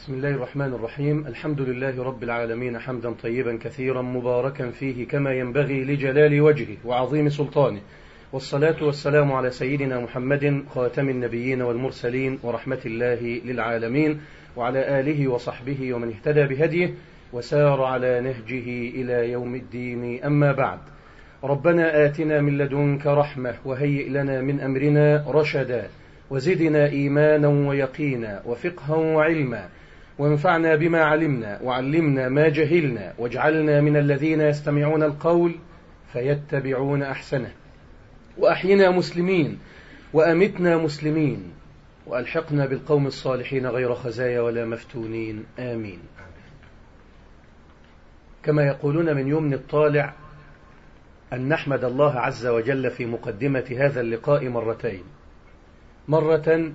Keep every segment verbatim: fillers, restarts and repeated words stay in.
بسم الله الرحمن الرحيم. الحمد لله رب العالمين حمدا طيبا كثيرا مباركا فيه كما ينبغي لجلال وجهه وعظيم سلطانه، والصلاة والسلام على سيدنا محمد خاتم النبيين والمرسلين ورحمة الله للعالمين، وعلى آله وصحبه ومن اهتدى بهديه وسار على نهجه إلى يوم الدين. أما بعد، ربنا آتنا من لدنك رحمة وهيئ لنا من أمرنا رشدا، وزدنا إيمانا ويقينا وفقها وعلما، وانفعنا بما علمنا وعلمنا ما جهلنا، واجعلنا من الذين يستمعون القول فيتبعون أحسنه، وأحينا مسلمين وأمتنا مسلمين، وألحقنا بالقوم الصالحين غير خزايا ولا مفتونين، آمين. كما يقولون من يمن الطالع أن نحمد الله عز وجل في مقدمة هذا اللقاء مرتين، مرة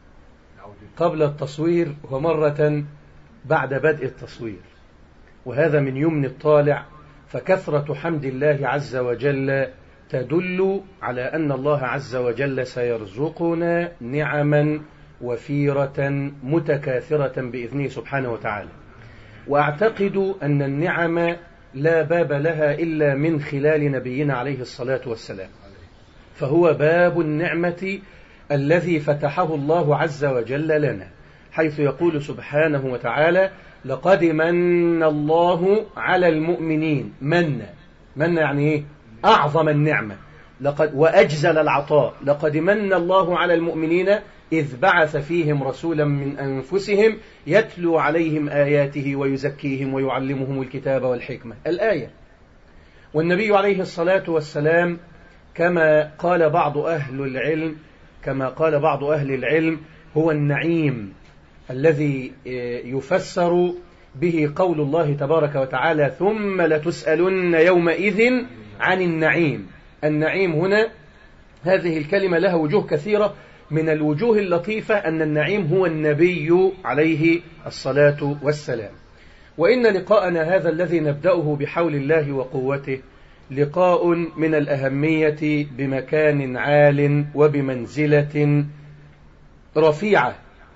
قبل التصوير ومرة بعد بدء التصوير، وهذا من يمن الطالع، فكثرة حمد الله عز وجل تدل على أن الله عز وجل سيرزقنا نعما وفيرة متكاثرة بإذنه سبحانه وتعالى. وأعتقد أن النعم لا باب لها إلا من خلال نبينا عليه الصلاة والسلام، فهو باب النعمة الذي فتحه الله عز وجل لنا، حيث يقول سبحانه وتعالى: لقد من الله على المؤمنين. من من يعني إيه؟ أعظم النعمة، لقد وأجزل العطاء. لقد من الله على المؤمنين إذ بعث فيهم رسولا من أنفسهم يتلو عليهم آياته ويزكيهم ويعلمهم الكتاب والحكمة، الآية. والنبي عليه الصلاة والسلام كما قال بعض أهل العلم كما قال بعض أهل العلم هو النعيم الذي يفسر به قول الله تبارك وتعالى: ثم لتسألن يومئذ عن النعيم. النعيم هنا هذه الكلمة لها وجوه كثيرة، من الوجوه اللطيفة أن النعيم هو النبي عليه الصلاة والسلام. وإن لقاءنا هذا الذي نبدأه بحول الله وقوته لقاء من الأهمية بمكان عال وبمنزلة رفيعة.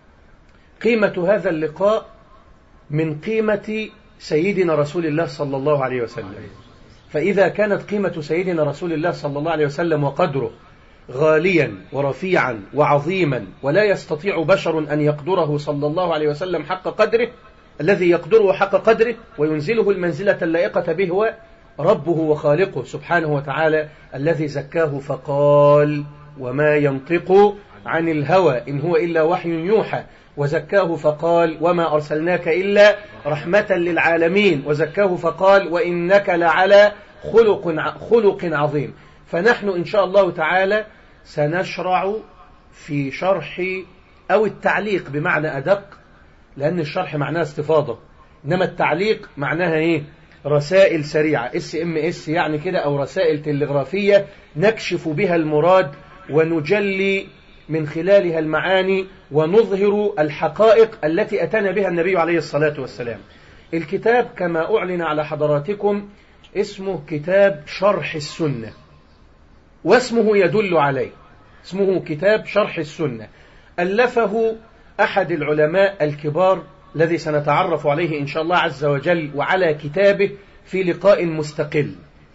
قيمة هذا اللقاء من قيمة سيدنا رسول الله صلى الله عليه وسلم، فإذا كانت قيمة سيدنا رسول الله صلى الله عليه وسلم وقدره غاليا ورفيعا وعظيما، ولا يستطيع بشر أن يقدره صلى الله عليه وسلم حق قدره، الذي يقدره حق قدره وينزله المنزلة اللائقة به هو ربه وخالقه سبحانه وتعالى، الذي زكاه فقال: وما ينطق عن الهوى إن هو إلا وحي يوحى. وزكاه فقال: وما أرسلناك إلا رحمة للعالمين. وزكاه فقال: وإنك لعلى خلق خلق عظيم. فنحن إن شاء الله تعالى سنشرع في شرح أو التعليق بمعنى أدق، لأن الشرح معناه استفاضة، إنما التعليق معناها إيه؟ رسائل سريعة، اس ام اس يعني كده، أو رسائل تلغرافية نكشف بها المراد ونجلي من خلالها المعاني ونظهر الحقائق التي أتانا بها النبي عليه الصلاة والسلام. الكتاب كما أعلن على حضراتكم اسمه كتاب شرح السنة، واسمه يدل عليه، اسمه كتاب شرح السنة. ألفه أحد العلماء الكبار الذي سنتعرف عليه إن شاء الله عز وجل وعلى كتابه في لقاء مستقل.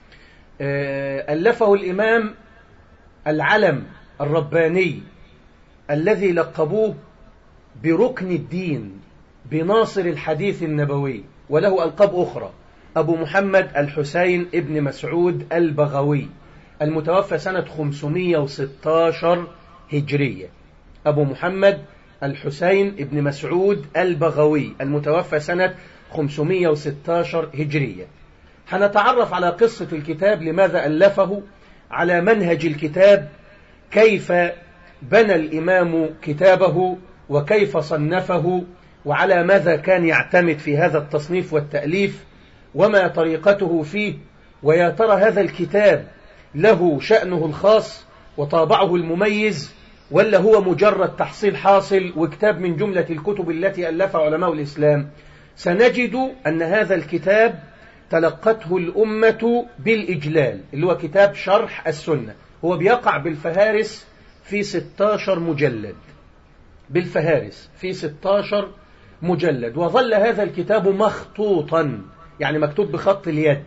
ألفه الإمام العلم الرباني الذي لقبوه بركن الدين، بناصر الحديث النبوي، وله ألقاب أخرى، أبو محمد الحسين ابن مسعود البغوي، المتوفى سنة خمسمائة وستة عشر هجرية. أبو محمد الحسين ابن مسعود البغوي المتوفى سنة خمسمائة وستة عشر هجرية. هنتعرف على قصة الكتاب، لماذا ألفه، على منهج الكتاب، كيف بنى الإمام كتابه وكيف صنفه، وعلى ماذا كان يعتمد في هذا التصنيف والتأليف، وما طريقته فيه، ويا ترى هذا الكتاب له شأنه الخاص وطابعه المميز، ولا هو مجرد تحصيل حاصل وكتاب من جملة الكتب التي ألفها علماء الإسلام. سنجد أن هذا الكتاب تلقته الأمة بالإجلال، اللي هو كتاب شرح السنة. هو بيقع بالفهارس في ستة عشر مجلد، بالفهارس في ستة عشر مجلد، وظل هذا الكتاب مخطوطا، يعني مكتوب بخط اليد.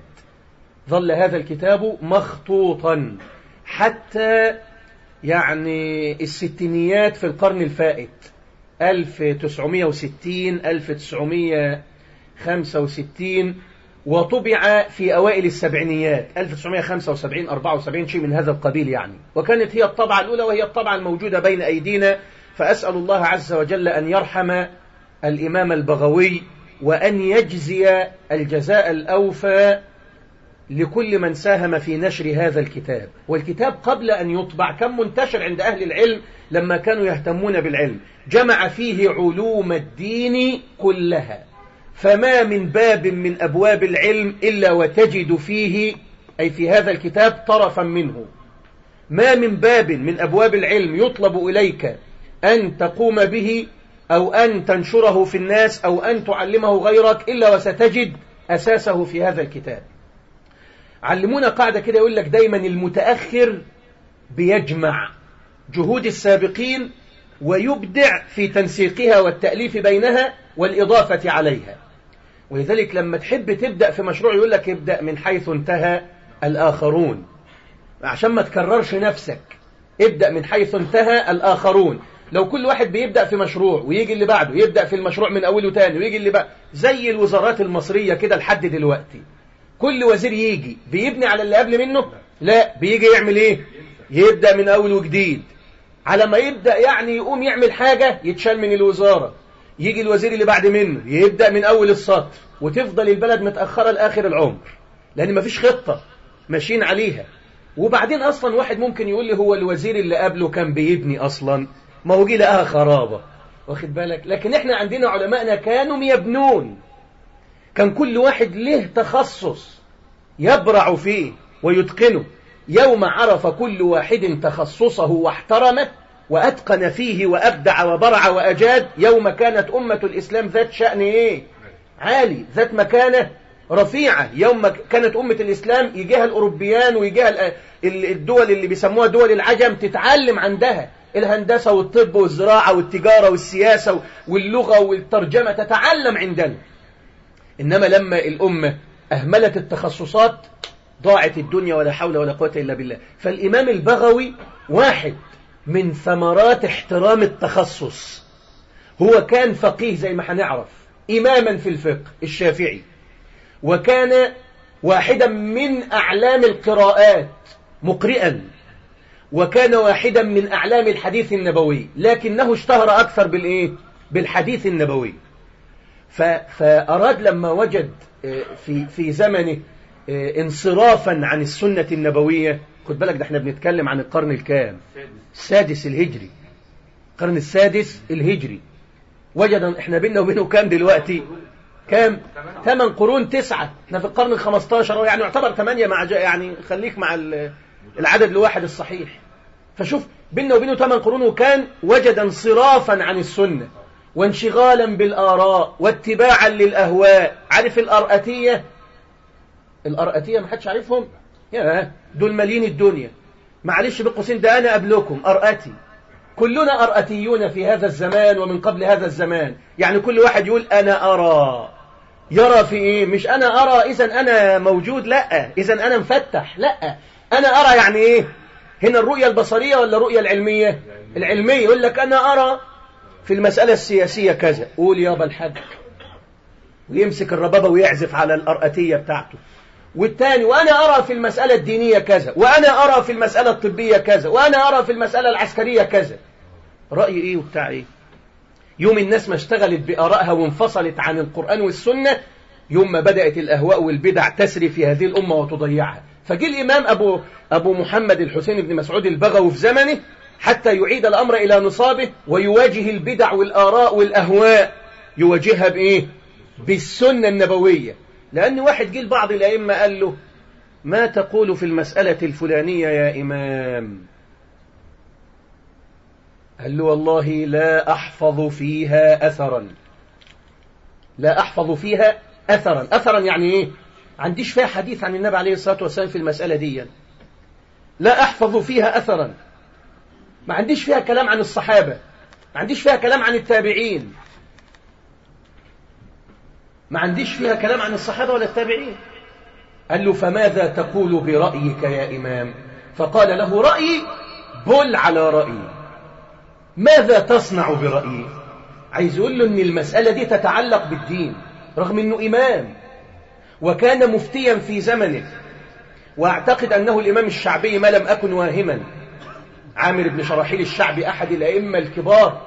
ظل هذا الكتاب مخطوطا حتى يعني الستينيات في القرن الفائت، ألف وتسعمائة وستين ألف وتسعمائة وخمسة وستين، وطبع في أوائل السبعينيات ألف وتسعمائة وخمسة وسبعين أربعة وسبعين، شيء من هذا القبيل يعني. وكانت هي الطبعة الأولى وهي الطبعة الموجودة بين أيدينا. فأسأل الله عز وجل أن يرحم الإمام البغوي وأن يجزي الجزاء الأوفى لكل من ساهم في نشر هذا الكتاب. والكتاب قبل أن يطبع كان منتشر عند أهل العلم لما كانوا يهتمون بالعلم، جمع فيه علوم الدين كلها، فما من باب من أبواب العلم إلا وتجد فيه، أي في هذا الكتاب، طرفا منه. ما من باب من أبواب العلم يطلب إليك أن تقوم به أو أن تنشره في الناس أو أن تعلمه غيرك إلا وستجد أساسه في هذا الكتاب. علمونا قاعدة كده يقول لك دايما المتأخر بيجمع جهود السابقين ويبدع في تنسيقها والتأليف بينها والإضافة عليها. ولذلك لما تحب تبدأ في مشروع يقول لك ابدأ من حيث انتهى الآخرون، عشان ما تكررش نفسك. ابدأ من حيث انتهى الآخرون. لو كل واحد بيبدأ في مشروع ويجي اللي بعده يبدأ في المشروع من أوله تاني ويجي اللي بعده، زي الوزارات المصرية كده لحد دلوقتي، كل وزير يجي بيبني على اللي قبل منه؟ لا، بيجي يعمل ايه؟ يبدأ من أول وجديد. على ما يبدأ يعني يقوم يعمل حاجة يتشال من الوزارة، يجي الوزير اللي بعد منه يبدأ من أول السطر، وتفضل البلد متأخرة لآخر العمر لأن مفيش خطة ماشيين عليها. وبعدين أصلا واحد ممكن يقول لي هو الوزير اللي قبله كان بيبني أصلا، ما هو جي لقاها خرابة، واخد بالك؟ لكن احنا عندنا علماءنا كانوا يبنون، كان كل واحد له تخصص يبرع فيه ويتقنه. يوم عرف كل واحد تخصصه واحترمه وأتقن فيه وأبدع وبرع وأجاد، يوم كانت أمة الإسلام ذات شأن إيه؟ عالي، ذات مكانة رفيعة. يوم كانت أمة الإسلام يجيها الأوروبيان ويجيها الدول اللي بيسموها دول العجم تتعلم عندها الهندسة والطب والزراعة والتجارة والسياسة واللغة والترجمة، تتعلم عندنا. إنما لما الأمة أهملت التخصصات ضاعت الدنيا، ولا حول ولا قوة إلا بالله. فالإمام البغوي واحد من ثمرات احترام التخصص. هو كان فقيه زي ما هنعرف، إماما في الفقه الشافعي، وكان واحدا من أعلام القراءات مقرئا، وكان واحدا من أعلام الحديث النبوي، لكنه اشتهر أكثر بالإيه؟ بالحديث النبوي. فأراد لما وجد في في زمنه انصرافا عن السنة النبوية. خد بالك ده احنا بنتكلم عن القرن الكام؟ السادس الهجري، القرن السادس الهجري. وجد احنا بيننا وبينه كام دلوقتي؟ كام؟ ثمان قرون، تسعة. احنا في القرن الخمستاشر، يعني يعتبر ثمانية مع يعني خليك مع العدد الواحد الصحيح. فشوف بيننا وبينه ثمان قرون، وكان وجد انصرافا عن السنة وانشغالا بالآراء واتباعا للأهواء. عارف الأرأتية؟ الأرأتية ما حدش عارفهم؟ يا دول مالين الدنيا. معلش بقوسين، ده أنا قبلكم أرأتي. كلنا أرأتيون في هذا الزمان ومن قبل هذا الزمان. يعني كل واحد يقول أنا أرى. يرى في إيه؟ مش أنا أرى إذن أنا موجود، لا، إذن أنا مفتح، لا، أنا أرى يعني إيه؟ هنا الرؤية البصرية ولا الرؤية العلمية؟ العلمية. يقول لك أنا أرى في المسألة السياسية كذا، قول يابا الحاج، ويمسك الربابة ويعزف على الأرأتية بتاعته. والتاني وأنا أرى في المسألة الدينية كذا، وأنا أرى في المسألة الطبية كذا، وأنا أرى في المسألة العسكرية كذا. رأي إيه وبتاع إيه؟ يوم الناس ما اشتغلت بآرائها وانفصلت عن القرآن والسنة، يوم ما بدأت الأهواء والبدع تسري في هذه الأمة وتضيعها. فجي الإمام أبو, أبو محمد الحسين بن مسعود البغوي في زمنه حتى يعيد الأمر إلى نصابه ويواجه البدع والآراء والأهواء. يواجهها بإيه؟ بالسنة النبوية. لأن واحد جيل بعض الأئمة قال له ما تقول في المسألة الفلانية يا إمام؟ قال له والله لا أحفظ فيها أثرا. لا أحفظ فيها أثرا. أثرا يعني إيه؟ عنديش فيها حديث عن النبي عليه الصلاة والسلام في المسألة دي. لا أحفظ فيها أثرا. ما عنديش فيها كلام عن الصحابة، ما عنديش فيها كلام عن التابعين. ما عنديش فيها كلام عن الصحابة ولا التابعين. قال له فماذا تقول برأيك يا إمام؟ فقال له رأيي بل على رأيي. ماذا تصنع برأيي؟ عايز يقول له أن المسألة دي تتعلق بالدين، رغم أنه إمام وكان مفتيا في زمنه، وأعتقد أنه الإمام الشعبي ما لم أكن واهما، عامر بن شراحيل الشعبي أحد الأئمة الكبار،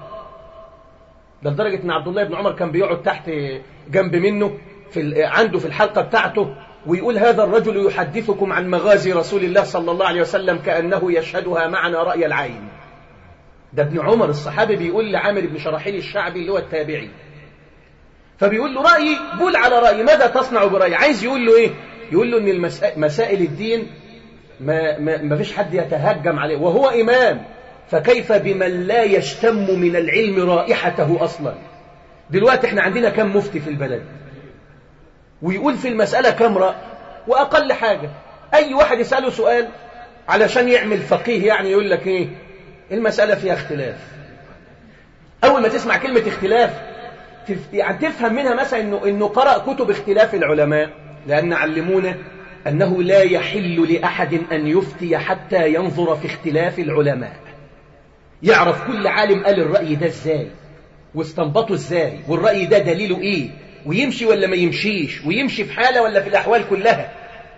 ده لدرجة أن عبد الله بن عمر كان بيقعد تحت جنب منه في عنده في الحلقة بتاعته ويقول هذا الرجل يحدثكم عن مغازي رسول الله صلى الله عليه وسلم كأنه يشهدها معنا رأي العين. ده ابن عمر الصحابي بيقول لعامر بن شراحيل الشعبي اللي هو التابعي، فبيقول له رأيي بول على رأيي، ماذا تصنع برأيي؟ عايز يقول له إيه؟ يقول له أن المسائل مسائل الدين ما, ما, ما فيش حد يتهجم عليه، وهو إمام، فكيف بمن لا يشتم من العلم رائحته أصلا؟ دلوقتي احنا عندنا كم مفتي في البلد ويقول في المسألة كم رأي، وأقل حاجة أي واحد يسأله سؤال علشان يعمل فقيه يعني يقول لك إيه؟ المسألة فيها اختلاف. أول ما تسمع كلمة اختلاف يعني تفهم منها مثلا إنه, إنه قرأ كتب اختلاف العلماء، لأن علمونا أنه لا يحل لأحد أن يفتي حتى ينظر في اختلاف العلماء، يعرف كل عالم قال الرأي ده إزاي واستنبطه إزاي، والرأي ده دليله إيه، ويمشي ولا ما يمشيش، ويمشي في حالة ولا في الأحوال كلها.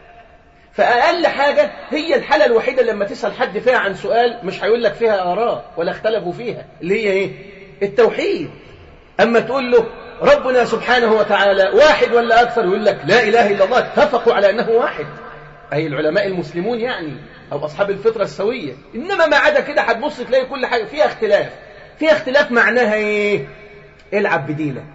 فأقل حاجة هي الحالة الوحيدة لما تسأل حد فيها عن سؤال مش هيقول لك فيها آراء ولا اختلفوا فيها، اللي هي إيه؟ التوحيد. أما تقول له ربنا سبحانه وتعالى واحد ولا أكثر، يقول لك لا إله إلا الله، اتفقوا على أنه واحد، أي العلماء المسلمون يعني أو أصحاب الفطرة السوية. إنما ما عدا كده هتبص تلاقي كل حاجة فيها اختلاف. فيها اختلاف معناها إيه؟ العب بديلك،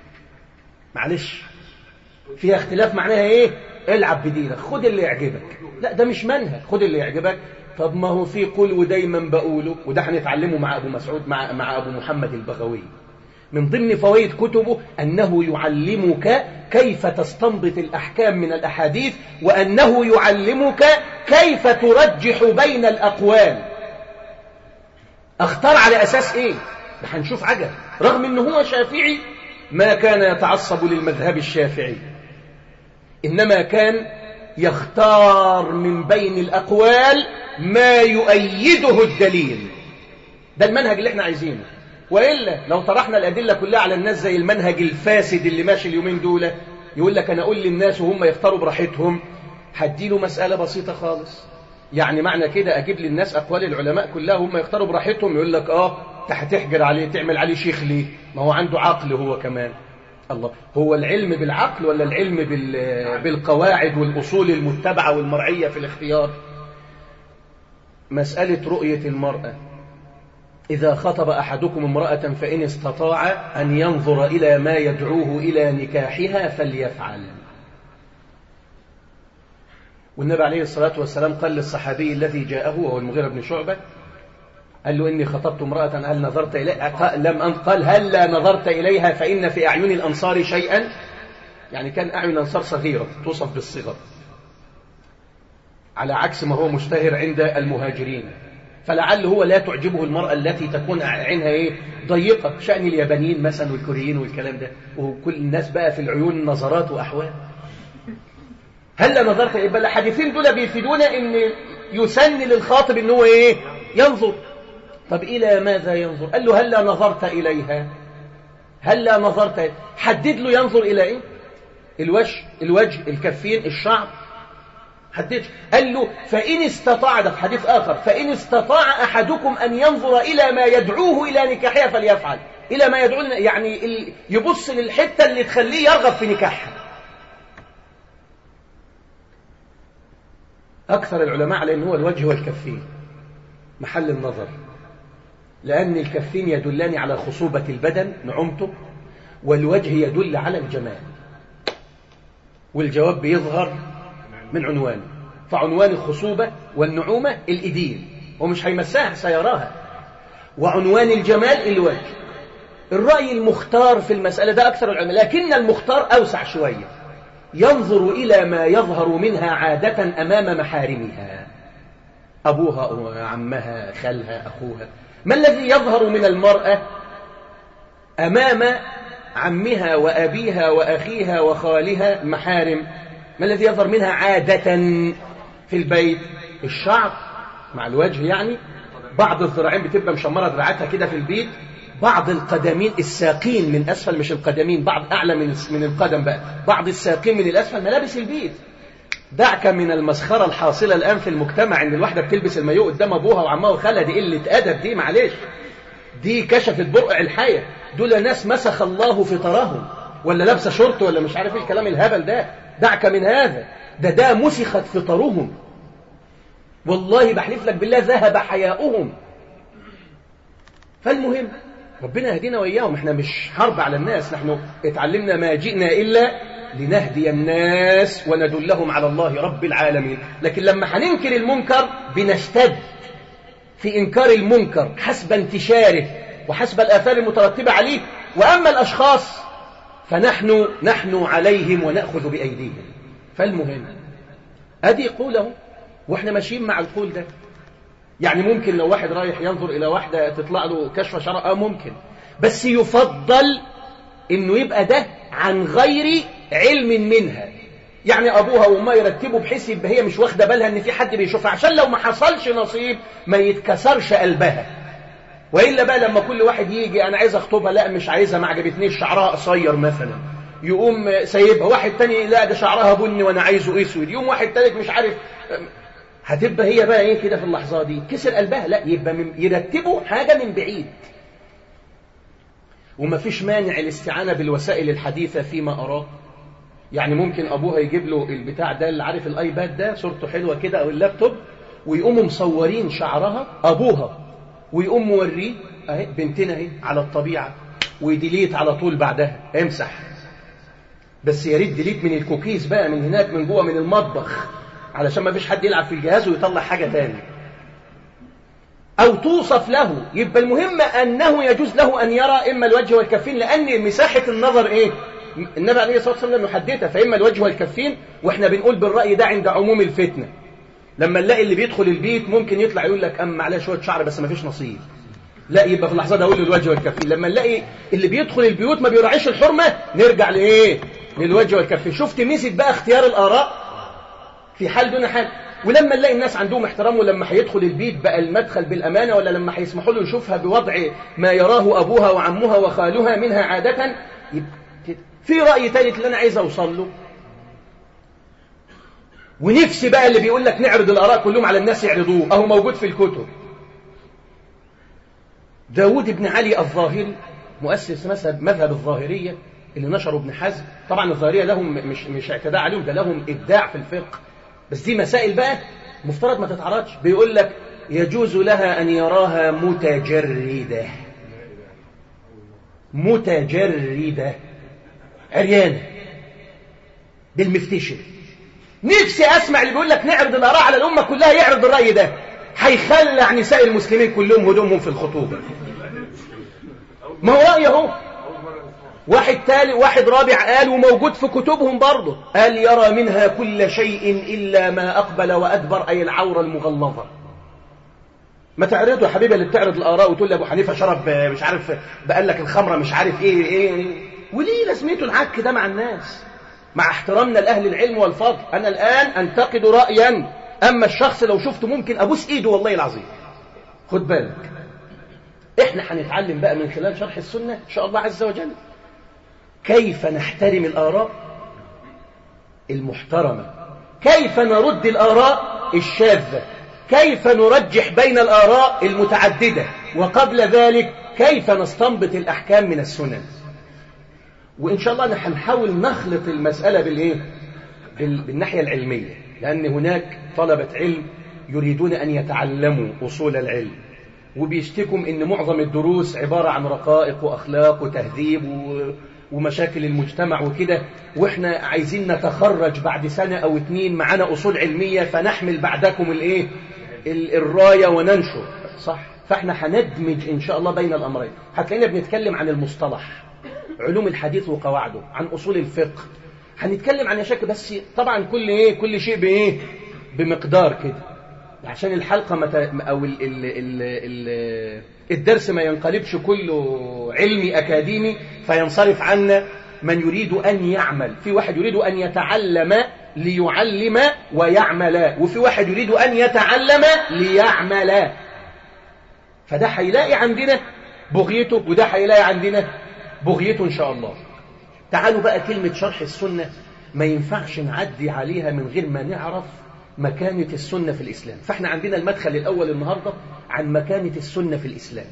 معلش، فيها اختلاف معناها إيه؟ العب بدينك، خد اللي يعجبك. لا ده مش منهج، خد اللي يعجبك. طب ما هو في قول ودايما بقوله، وده هنتعلمه مع أبو مسعود مع, مع أبو محمد البغوي، من ضمن فوائد كتبه أنه يعلمك كيف تستنبط الأحكام من الأحاديث، وأنه يعلمك كيف ترجح بين الأقوال. اختار على أساس إيه؟ ده هنشوف عجب، رغم أنه هو شافعي ما كان يتعصب للمذهب الشافعي، إنما كان يختار من بين الأقوال ما يؤيده الدليل. ده المنهج اللي احنا عايزينه. وإلا لو طرحنا الأدلة كلها على الناس زي المنهج الفاسد اللي ماشي اليومين دول، يقول لك أنا أقول للناس وهم يختاروا براحتهم، هديله مسألة بسيطة خالص. يعني معنى كده أجيب للناس أقوال العلماء كلها وهم يختاروا براحتهم، يقول لك آه هتحجر عليه، تعمل عليه شيخ ليه؟ ما هو عنده عقل هو كمان. الله، هو العلم بالعقل ولا العلم بالقواعد والأصول المتبعة والمرعية في الاختيار؟ مسألة رؤية المرأة، إذا خطب أحدكم امرأة فإن استطاع أن ينظر إلى ما يدعوه إلى نكاحها فليفعل. والنبي عليه الصلاة والسلام قال للصحابي الذي جاءه وهو المغيرة بن شعبة، قال له إني خطبت امرأة هل نظرت إليها؟ لم أن قال هل لا نظرت إليها فإن في أعين الأنصار شيئا، يعني كان أعين الأنصار صغيرة توصف بالصغر، على عكس ما هو مشتهر عند المهاجرين. فلعل هو لا تعجبه المرأة التي تكون عينها إيه؟ ضيقة، شأن اليابانيين مثلا والكوريين والكلام ده، وكل الناس بقى في العيون نظرات وأحوال. هل لا نظرت إليها؟ بل الحديثين دول بيفيدونا إن يسن للخاطب إن هو إيه؟ ينظر. طب إلى ماذا ينظر؟ قال له هل لا نظرت إليها؟ هل لا نظرت؟ حدد له ينظر إلى إيه؟ الوجه، الوجه، الكفين، الشعر، حدد. قال له فإن استطاع، ده في حديث آخر، فإن استطاع أحدكم أن ينظر إلى ما يدعوه إلى نكاحها فليفعل. إلى ما يدعوه يعني يبص للحتة اللي تخليه يرغب في نكاحها. أكثر العلماء على أنه هو الوجه والكفين محل النظر، لأن الكفين يدلان على خصوبة البدن نعومته، والوجه يدل على الجمال، والجواب بيظهر من عنوانه. فعنوان الخصوبة والنعومة الإيدين، ومش هيمساها سيراها، وعنوان الجمال الوجه. الرأي المختار في المسألة ده أكثر العلماء، لكن المختار أوسع شوية، ينظر إلى ما يظهر منها عادة أمام محارمها، أبوها، عمها، خالها، أخوها. ما الذي يظهر من المرأة أمام عمها وأبيها وأخيها وخالها محارم، ما الذي يظهر منها عادة في البيت؟ الشعر مع الوجه، يعني بعض الذراعين بتبقى مشمرة ذراعاتها كده في البيت، بعض القدمين الساقين من أسفل، مش القدمين، بعض أعلى من من القدم بقى، بعض الساقين من الأسفل، ملابس البيت. دعك من المسخرة الحاصلة الآن في المجتمع إن الواحدة بتلبس المايوه قدام أبوها وعمها وخالها، دي قلة أدب، دي معلش، دي كشفت برقع الحياة، دول ناس مسخ الله فطرهم، ولا لابسة شورت ولا مش عارف ايه الكلام الهبل ده. دعك من هذا، ده ده مسخت فطرهم، والله بحلف لك بالله ذهب حياؤهم. فالمهم ربنا يهدينا وإياهم، احنا مش حرب على الناس، نحن اتعلمنا ما جئنا إلا لنهدي الناس وندلهم على الله رب العالمين. لكن لما هننكر المنكر بنشتد في إنكار المنكر حسب انتشاره وحسب الآثار المترتبة عليه. وأما الأشخاص فنحن نحن عليهم ونأخذ بأيديهم. فالمهم أدي قوله وإحنا ماشيين مع القول ده. يعني ممكن لو واحد رايح ينظر إلى واحدة تطلع له كشف شرع، آه ممكن، بس يفضل إنه يبقى ده عن غير علم منها. يعني أبوها وأمها يرتبوا بحيث يبقى هي مش واخدة بالها إن في حد بيشوفها، عشان لو ما حصلش نصيب ما يتكسرش قلبها. وإلا بقى لما كل واحد يجي أنا عايز أخطبها، لا مش عايزها، ما عجبتنيش، شعرها قصير مثلا، يقوم سايبها. واحد تاني لا ده شعرها بني وأنا عايزه أسود، يقوم واحد تالت مش عارف. هتبقى هي بقى إيه كده في اللحظة دي كسر قلبها؟ لا، يبقى من يرتبوا حاجة من بعيد. وما فيش مانع الاستعانة بالوسائل الحديثة فيما أراه. يعني ممكن أبوها يجيب له البتاع ده اللي عارف الآيباد ده صورته حلوة كده أو اللابتوب، ويقوموا مصورين شعرها أبوها، ويقوم موريه أهي بنتنا اهي على الطبيعة، ويديليت على طول بعدها امسح. بس يا ريت ديليت من الكوكيز بقى، من هناك من جوه من المطبخ، علشان ما فيش حد يلعب في الجهاز ويطلع حاجة تاني. أو توصف له. يبقى المهم أنه يجوز له أن يرى إما الوجه والكفين، لأن مساحة النظر إيه؟ النبي عليه الصلاة والسلام يحددها، فإما الوجه والكفين. وإحنا بنقول بالرأي ده عند عموم الفتنة. لما نلاقي اللي بيدخل البيت ممكن يطلع يقول لك أما عليه شوية شعر بس ما فيش نصيب، لا يبقى في اللحظة ده أقول له الوجه والكفين. لما نلاقي اللي بيدخل البيوت ما بيراعيش الحرمة نرجع لإيه؟ للوجه والكفين. شفت ميزة بقى اختيار الآراء في حال دون حال. ولما نلاقي الناس عندهم احترام، ولما هيدخل البيت بقى المدخل بالأمانة، ولا لما هيسمحوا له يشوفها بوضع ما يراه أبوها وعمها وخالها منها عادة. في رأي ثالث اللي أنا عايز أوصل له، ونفسي بقى اللي بيقول لك نعرض الآراء كلهم على الناس يعرضوه، أهو موجود في الكتب. داود بن علي الظاهري مؤسس مذهب الظاهرية اللي نشره ابن حزم. طبعا الظاهرية لهم مش مش اعتداء عليهم، ده لهم إبداع في الفقه، بس دي مسائل بقى مفترض ما تتعرضش. بيقول لك يجوز لها أن يراها متجردة، متجردة عريانة بالمفتشر. نفسي أسمع اللي بيقول لك نعرض الآراء على الأمة كلها يعرض الرأي ده، هيخلع نساء المسلمين كلهم هدومهم في الخطوبة. ما هو رأيه هو. واحد تالي واحد رابع قال، وموجود في كتبهم برضه، قال يرى منها كل شيء إلا ما أقبل وأدبر، أي العورة المغلظة. ما تعرضوا يا حبيبي اللي بتعرض الآراء وتقول لي أبو حنيفة شرب مش عارف بقال لك الخمرة مش عارف إيه إيه، وليه لازمته العك ده مع الناس؟ مع احترامنا لأهل العلم والفضل. أنا الآن أنتقد رأيا، أما الشخص لو شفته ممكن أبوس إيده والله العظيم. خد بالك، إحنا هنتعلم بقى من خلال شرح السنة إن شاء الله عز وجل كيف نحترم الآراء المحترمة، كيف نرد الآراء الشاذة، كيف نرجح بين الآراء المتعددة، وقبل ذلك كيف نستنبط الأحكام من السنن. وإن شاء الله نحن نحاول نخلط المسألة بالإيه؟ بالناحية العلمية، لأن هناك طلبة علم يريدون أن يتعلموا أصول العلم، وبيشتكوا إن معظم الدروس عبارة عن رقائق وأخلاق وتهذيب ومشاكل المجتمع وكده، وإحنا عايزين نتخرج بعد سنة أو اتنين معنا أصول علمية فنحمل بعدكم الإيه؟ الراية وننشر. صح؟ فإحنا هندمج إن شاء الله بين الأمرين. هتلاقينا بنتكلم عن المصطلح، علوم الحديث وقواعده، عن أصول الفقه، هنتكلم عن شكل، بس طبعا كل إيه كل شيء بإيه بمقدار كده، عشان الحلقة مت... أو ال... ال... ال... ال... الدرس ما ينقلبش كله علمي أكاديمي فينصرف عنا من يريد أن يعمل. في واحد يريد أن يتعلم ليعلم ويعمل، وفي واحد يريد أن يتعلم ليعمل. فده هيلاقي عندنا بغيته وده هيلاقي عندنا بغيته إن شاء الله. تعالوا بقى كلمة شرح السنة ما ينفعش نعدي عليها من غير ما نعرف مكانة السنة في الإسلام. فاحنا عندنا المدخل الأول النهاردة عن مكانة السنة في الإسلام.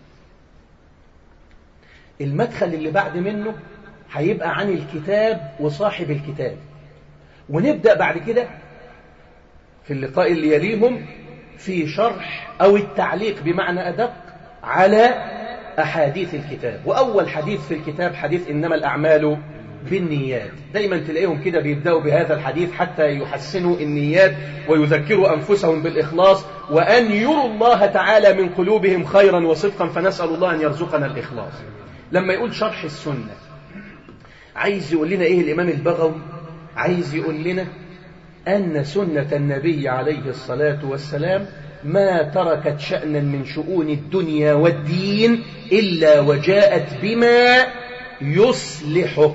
المدخل اللي بعد منه هيبقى عن الكتاب وصاحب الكتاب، ونبدأ بعد كده في اللقاء اللي يليهم في شرح أو التعليق بمعنى أدق على أحاديث الكتاب. وأول حديث في الكتاب حديث إنما الأعمال بالنيات. دايما تلاقيهم كده بيبدأوا بهذا الحديث حتى يحسنوا النيات ويذكروا أنفسهم بالإخلاص وأن يروا الله تعالى من قلوبهم خيرا وصدقا، فنسأل الله أن يرزقنا الإخلاص. لما يقول شرح السنة عايز يقول لنا إيه الإمام البغوي؟ عايز يقول لنا أن سنة النبي عليه الصلاة والسلام ما تركت شأنا من شؤون الدنيا والدين إلا وجاءت بما يصلحه.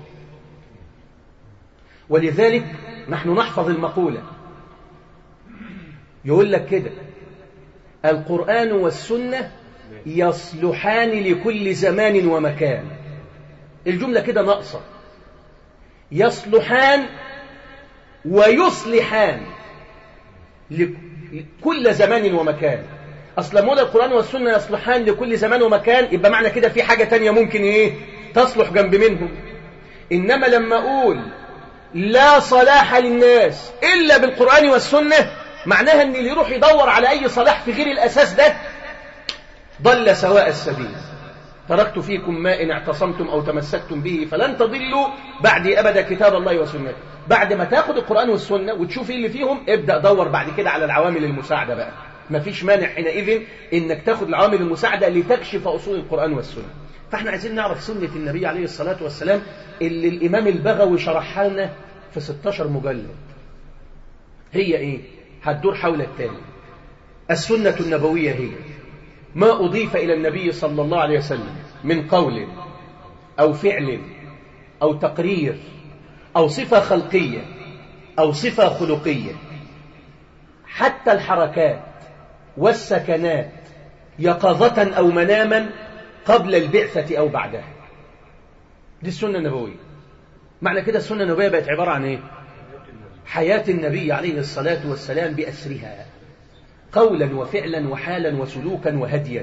ولذلك نحن نحفظ المقولة، يقول لك كده: القرآن والسنة يصلحان لكل زمان ومكان. الجملة كده ناقصة، يصلحان ويصلحان لكل زمان ومكان. أصلا مولا القرآن والسنة يصلحان لكل زمان ومكان، يبقى معنى كده في حاجة تانية ممكن إيه تصلح جنب منهم. إنما لما أقول لا صلاح للناس إلا بالقرآن والسنة، معناها أن اللي يروح يدور على أي صلاح في غير الأساس ده ضل سواء السبيل. تركت فيكم ما إن اعتصمتم أو تمسكتم به فلن تضلوا بعدي أبدا كتاب الله وسنته. بعد ما تاخد القرآن والسنة وتشوف اللي فيهم، ابدأ دور بعد كده على العوامل المساعدة بقى. مفيش مانع حينئذ إنك تاخد العوامل المساعدة لتكشف أصول القرآن والسنة. فاحنا عايزين نعرف سنة النبي عليه الصلاة والسلام اللي الإمام البغوي شرحها لنا في ستاشر مجلد. هي إيه؟ هتدور حول التالي: السنة النبوية هي ما أضيف إلى النبي صلى الله عليه وسلم من قول أو فعل أو تقرير أو صفة خلقية أو صفة خلقية، حتى الحركات والسكنات يقظة أو مناما قبل البعثة أو بعدها. دي السنة النبوية. معنى كده السنة النبوية بقت عبارة عن إيه؟ حياة النبي عليه الصلاة والسلام بأسرها، قولا وفعلا وحالا وسلوكا وهديا.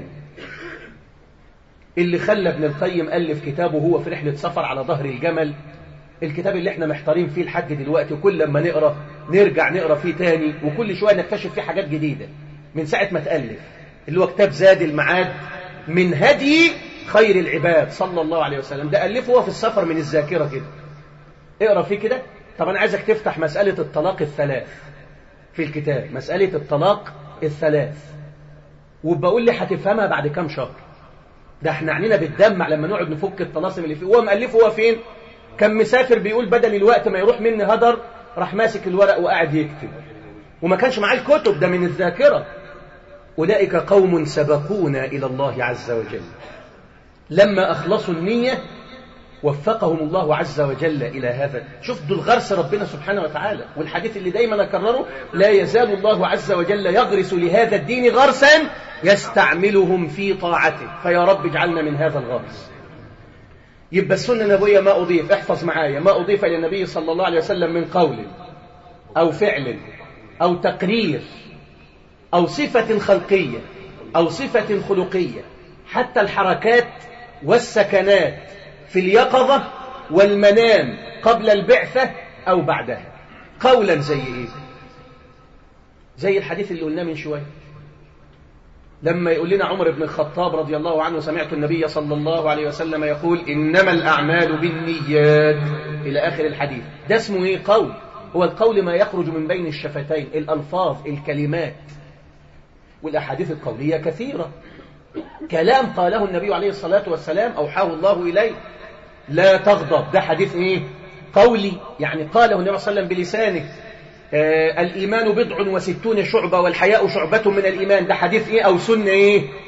اللي خلى ابن القيم ألف كتابه هو في رحلة سفر على ظهر الجمل، الكتاب اللي احنا محتارين فيه لحد دلوقتي، وكل لما نقرأ نرجع نقرأ فيه تاني، وكل شوية نكتشف فيه حاجات جديدة من ساعة ما تألف، اللي هو كتاب زاد المعاد من هدي خير العباد صلى الله عليه وسلم. ده ألفه هو في السفر من الذاكرة كده، اقرأ فيه كده. طب أنا عايزك تفتح مسألة الطلاق الثلاث في الكتاب، مسألة الطلاق الثلاث، وبقول لي هتفهمها بعد كام شهر. ده احنا عنينا بالدمع لما نقعد نفك الطلاسم اللي فيه. هو مألفه هو فين؟ كان مسافر بيقول بدل الوقت ما يروح مني هدر، راح ماسك الورق وقاعد يكتب، وما كانش معاه الكتب، ده من الذاكرة. أولئك قوم سبقونا إلى الله عز وجل، لما أخلصوا النية وفقهم الله عز وجل إلى هذا. شوف دول غرس ربنا سبحانه وتعالى. والحديث اللي دايما أكرره: لا يزال الله عز وجل يغرس لهذا الدين غرسا يستعملهم في طاعته. فيا رب اجعلنا من هذا الغرس. يبقى السنة النبوية ما أضيف، احفظ معايا، ما أضيف إلى النبي صلى الله عليه وسلم من قول أو فعل أو تقرير أو صفة خلقية أو صفة خلقية، حتى الحركات والسكنات في اليقظة والمنام قبل البعثة أو بعدها. قولا زي إيه؟ زي الحديث اللي قلناه من شوية، لما يقول لنا عمر بن الخطاب رضي الله عنه: سمعت النبي صلى الله عليه وسلم يقول إنما الأعمال بالنيات، إلى آخر الحديث. ده اسمه إيه؟ قول. هو القول ما يخرج من بين الشفتين، الألفاظ، الكلمات. والأحاديث القولية كثيرة، كلام قاله النبي عليه الصلاة والسلام أوحاه الله إليه. لا تغضب، ده حديث إيه؟ قولي، يعني قاله النبي صلى الله عليه وسلم بلسانه. آه الإيمان بضع وستون شعبة والحياء شعبة من الإيمان، ده حديث إيه؟ أو سنة إيه؟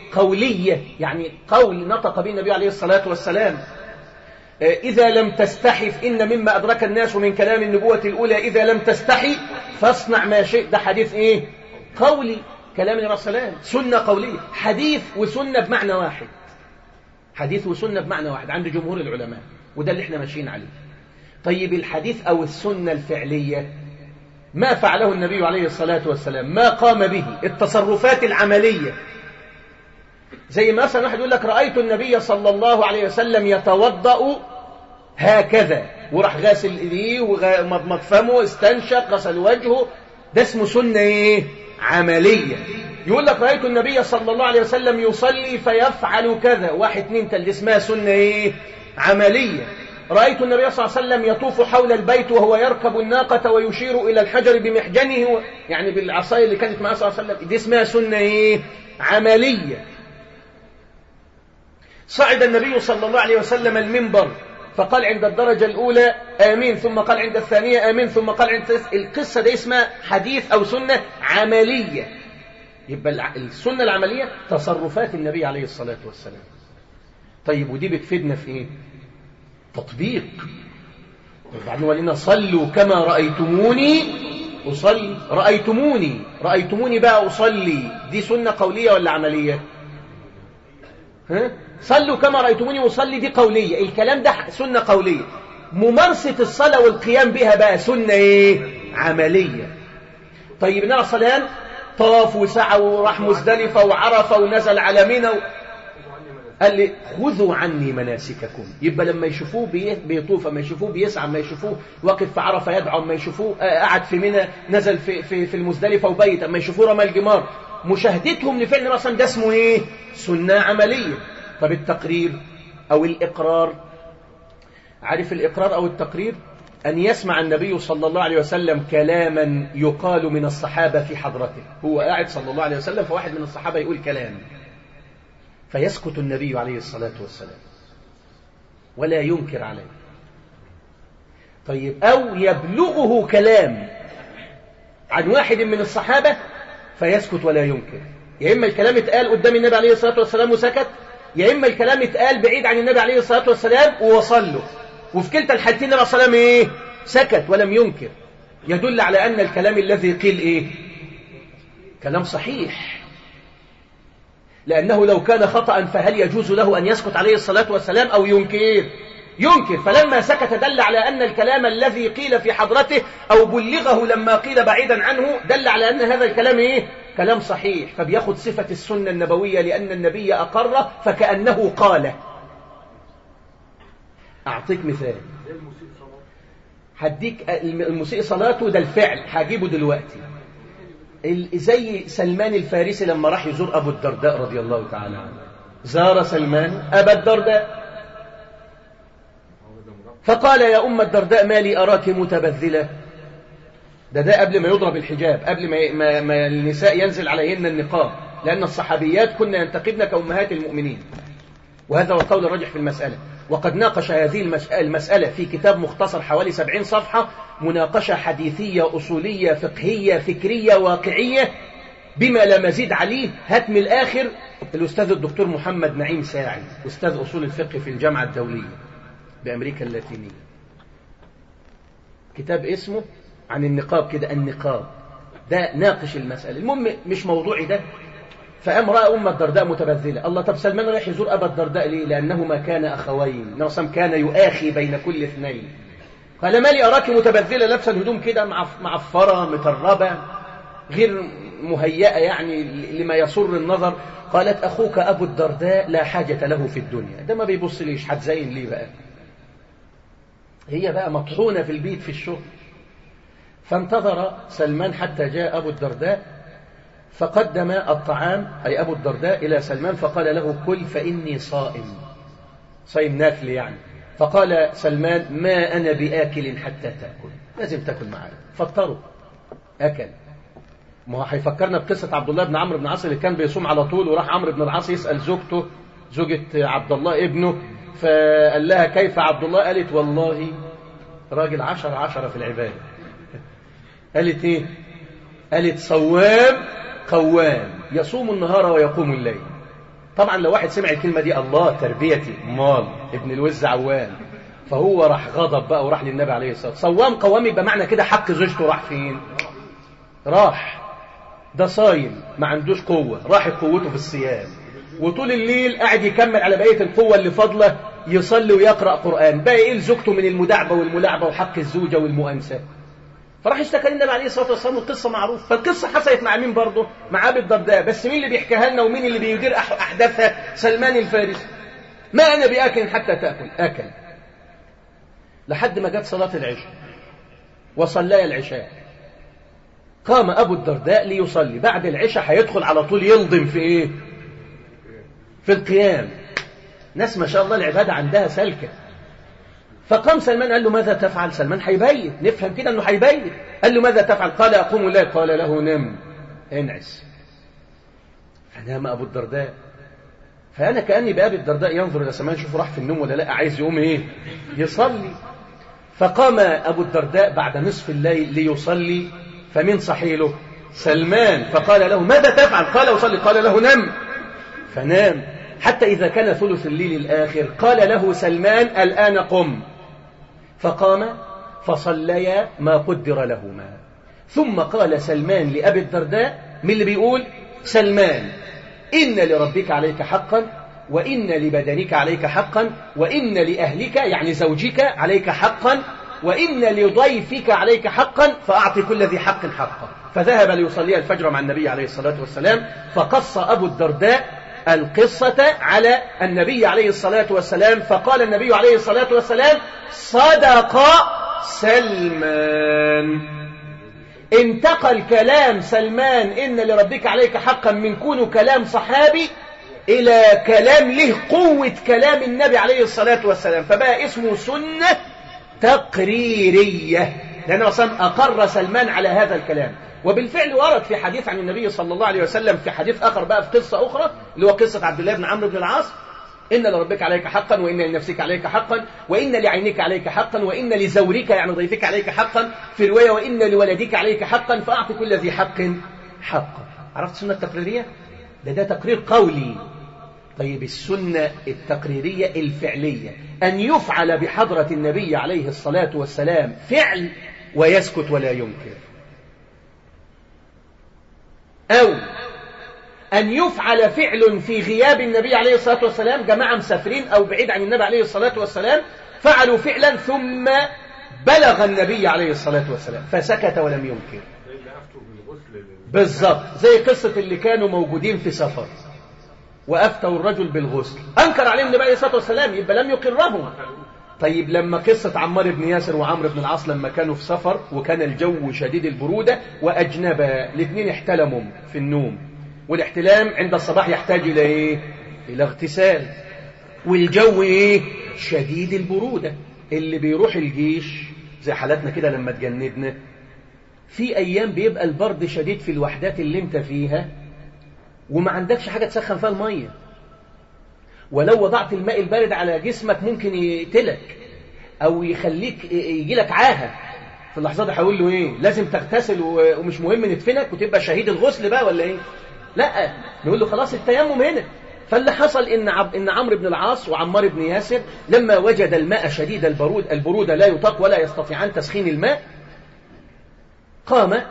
قولية، يعني قول نطق به النبي عليه الصلاة والسلام. إذا لم تستحي إن مما أدرك الناس من كلام النبوة الأولى إذا لم تستحي فاصنع ما شئت. ده حديث إيه؟ قولي، كلام النبي عليه الصلاة والسلام، سنة قولية. حديث وسنة بمعنى واحد، حديث وسنة بمعنى واحد عند جمهور العلماء، وده اللي احنا ماشيين عليه. طيب الحديث أو السنة الفعلية، ما فعله النبي عليه الصلاة والسلام، ما قام به، التصرفات العملية. زي مثلا واحد يقول لك رأيت النبي صلى الله عليه وسلم يتوضأ هكذا، وراح غاسل ايديه ومضمض فمه، استنشق، غسل وجهه، ده اسمه سنة ايه؟ عملية. يقول لك رأيت النبي صلى الله عليه وسلم يصلي فيفعل كذا، واحد اتنين تلاتة، اسمها سنة ايه؟ عملية. رأيت النبي صلى الله عليه وسلم يطوف حول البيت وهو يركب الناقة ويشير إلى الحجر بمحجنه، يعني بالعصاية اللي كانت معه صلى الله عليه وسلم، دي اسمها سنة ايه؟ عملية. صعد النبي صلى الله عليه وسلم المنبر فقال عند الدرجة الأولى آمين، ثم قال عند الثانية آمين، ثم قال عند الثالثة. القصة دي اسمها حديث أو سنة عملية. يبقى السنة العملية تصرفات النبي عليه الصلاة والسلام. طيب ودي بتفيدنا في ايه؟ تطبيق. وبعدين ولنا صلوا كما رأيتموني أصلي. رأيتموني رأيتموني بقى أصلي، دي سنة قولية ولا عملية؟ ها؟ صلوا كما رأيتموني أصلي دي قولية، الكلام ده سنة قولية. ممارسة الصلاة والقيام بها بقى سنة ايه؟ عملية. طيب النبي صلى الله عليه وسلم طاف وسعى وراح مزدلفة وعرفة ونزل على منى و... قال لي خذوا عني مناسككم. يبقى لما يشوفوه بيطوف، ما يشوفوه بيسعى، ما يشوفوه واقف في عرفة يدعو، ما يشوفوه قعد في منى نزل في في في المزدلفة وبيت، ما يشوفوه رمى الجمار، مشاهدتهم لفعل النبي صلى الله عليه وسلم ده اسمه ايه؟ سنة عملية. طب التقرير أو الإقرار، عارف الإقرار أو التقرير؟ أن يسمع النبي صلى الله عليه وسلم كلاما يقال من الصحابة في حضرته، هو قاعد صلى الله عليه وسلم فواحد من الصحابة يقول كلام فيسكت النبي عليه الصلاة والسلام ولا ينكر عليه. طيب أو يبلغه كلام عن واحد من الصحابة فيسكت ولا ينكر. يا إما الكلام اتقال قدام النبي عليه الصلاة والسلام وسكت، يا إما الكلام اتقال بعيد عن النبي عليه الصلاة والسلام ووصل له، وفي كلتا الحالتين النبي صلى الله عليه وسلم إيه؟ سكت ولم ينكر. يدل على أن الكلام الذي قيل إيه؟ كلام صحيح، لأنه لو كان خطأ فهل يجوز له أن يسكت عليه الصلاة والسلام أو ينكر؟ ينكر. فلما سكت دل على أن الكلام الذي قيل في حضرته أو بلغه لما قيل بعيدا عنه دل على أن هذا الكلام إيه؟ كلام صحيح، فبياخد صفة السنة النبوية لأن النبي أقر فكأنه قال. أعطيك مثال، هديك المسيء صلاته ده الفعل هجيبه دلوقتي. زي سلمان الفارسي لما راح يزور أبو الدرداء رضي الله تعالى عنه، زار سلمان أبا الدرداء فقال يا أم الدرداء ما لي أراك متبذلة. ده ده قبل ما يضرب الحجاب، قبل ما, ما, ما النساء ينزل عليهن النقاب، لأن الصحابيات كنا ينتقبن كأمهات المؤمنين، وهذا هو القول الراجح في المسألة. وقد ناقش هذه المسألة في كتاب مختصر حوالي سبعين صفحة، مناقشة حديثية أصولية فقهية فكرية واقعية بما لا مزيد عليه. هات من الآخر الأستاذ الدكتور محمد نعيم ساعي، أستاذ أصول الفقه في الجامعة الدولية بأمريكا اللاتينية، كتاب اسمه عن النقاب كده، النقاب ده ناقش المسألة. المهم مش موضوعي ده. فقام رأى أم الدرداء متبذلة، الله طب سلمان رايح يزور أبا الدرداء ليه؟ لأنهما كان أخوين، نصم كان يؤاخي بين كل اثنين. قال ما لي أراك متبذلة، لابسة الهدوم كده معفرة متربة غير مهيئة يعني لما يسر النظر. قالت أخوك أبو الدرداء لا حاجة له في الدنيا، ده ما بيبص ليش، هتزين ليه بقى؟ هي بقى مطحونة في البيت في الشغل. فانتظر سلمان حتى جاء أبو الدرداء فقدم الطعام أي أبو الدرداء إلى سلمان فقال له كل فإني صائم، صائم نافل يعني. فقال سلمان ما أنا بآكل حتى تأكل، لازم تأكل معايا. فاضطروا أكل. ما هو هيفكرنا بقصة عبد الله بن عمرو بن العاص اللي كان بيصوم على طول، وراح عمرو بن العاص يسأل زوجته زوجة عبد الله ابنه، فقال لها كيف عبد الله؟ قالت والله راجل عشرة عشرة في العبادة. قالت ايه؟ قالت صوام قوام يصوم النهار ويقوم الليل. طبعا لو واحد سمع الكلمة دي الله تربيتي مال ابن الوز عوان، فهو راح غضب بقى وراح للنبي عليه الصلاة والسلام. صوام قوام يبقى معنى كده حق زوجته راح فين؟ راح. ده صايم ما عندوش قوة، راحت قوته في الصيام، وطول الليل قاعد يكمل على بقية القوة اللي فاضلة يصلي ويقرأ قرآن، بقى ايه لزوجته من المداعبة والملاعبة وحق الزوجة والمؤانسة. فراح اشتكى النبي عليه الصلاة والسلام، والقصة معروف. فالقصة حصلت مع مين برضه؟ مع أبي الدرداء، بس مين اللي بيحكيها لنا ومين اللي بيدير أحداثها؟ سلمان الفارسي. ما أنا بأكل حتى تأكل، أكل لحد ما جت صلاة العشاء وصلى العشاء. قام أبو الدرداء ليصلي، بعد العشاء هيدخل على طول يلضم في إيه؟ في القيام. ناس ما شاء الله العبادة عندها سلكة. فقام سلمان قال له ماذا تفعل؟ سلمان هيبيت، نفهم كده انه هيبيت. قال له ماذا تفعل؟ قال اقوم الليل. قال له نم، انعس. فنام ابو الدرداء. فانا كاني بابي الدرداء ينظر الى سلمان، شوف راح في النوم ولا لا، عايز يقوم ايه؟ يصلي. فقام ابو الدرداء بعد نصف الليل ليصلي، فمن صحيله؟ سلمان. فقال له ماذا تفعل؟ قال اصلي. قال له نم، فنام. حتى إذا كان ثلث الليل الآخر قال له سلمان الآن قم. فقام فصليا ما قدر لهما. ثم قال سلمان لأبي الدرداء، من اللي بيقول؟ سلمان، إن لربك عليك حقا، وإن لبدنك عليك حقا، وإن لأهلك يعني زوجك عليك حقا، وإن لضيفك عليك حقا، فأعط كل ذي حق حقا. فذهب ليصلي الفجر مع النبي عليه الصلاة والسلام. فقص أبو الدرداء القصة على النبي عليه الصلاة والسلام، فقال النبي عليه الصلاة والسلام صدق سلمان. انتقل كلام سلمان إن لربك عليك حقا من كونه كلام صحابي إلى كلام له قوة كلام النبي عليه الصلاة والسلام، فبقى اسمه سنة تقريرية، لأنه أصلا أقر سلمان على هذا الكلام. وبالفعل ورد في حديث عن النبي صلى الله عليه وسلم، في حديث آخر بقى في قصة أخرى اللي هو قصة عبد الله بن عمرو بن العاص، إن لربك عليك حقا، وإن لنفسك عليك حقا، وإن لعينك عليك حقا، وإن لزورك يعني ضيفك عليك حقا، في رواية وإن لولدك عليك حقا، فأعط كل ذي حق حقا. عرفت السنة التقريرية؟ ده ده تقرير قولي. طيب السنة التقريرية الفعلية، أن يفعل بحضرة النبي عليه الصلاة والسلام فعل ويسكت ولا ينكر، أو أن يفعل فعل في غياب النبي عليه الصلاة والسلام، جماعة مسافرين أو بعيد عن النبي عليه الصلاة والسلام فعلوا فعلا ثم بلغ النبي عليه الصلاة والسلام فسكت ولم ينكر. بالضبط زي قصة اللي كانوا موجودين في سفر وأفتوا الرجل بالغسل، أنكر عليهم النبي عليه الصلاة والسلام، يبقى لم يقرهم. طيب لما قصة عمار بن ياسر وعمرو بن العاص لما كانوا في سفر وكان الجو شديد البرودة وأجنبا، الاثنين احتلموا في النوم، والاحتلام عند الصباح يحتاج إلى إيه؟ إلى اغتسال، والجو إيه؟ شديد البرودة. اللي بيروح الجيش زي حالاتنا كده لما تجندنا، في أيام بيبقى البرد شديد في الوحدات اللي انت فيها وما عندكش حاجة تسخن فيها المية، ولو وضعت الماء البارد على جسمك ممكن يقتلك أو يخليك يجيلك عاهة. في اللحظة دي هقول له إيه؟ لازم تغتسل ومش مهم ندفنك وتبقى شهيد الغسل بقى ولا إيه؟ لا، نقول له خلاص التيمم هنا. فاللي حصل إن عب... إن عمرو بن العاص وعمار بن ياسر لما وجد الماء شديد البرود البرودة لا يطاق ولا يستطيعان تسخين الماء، قام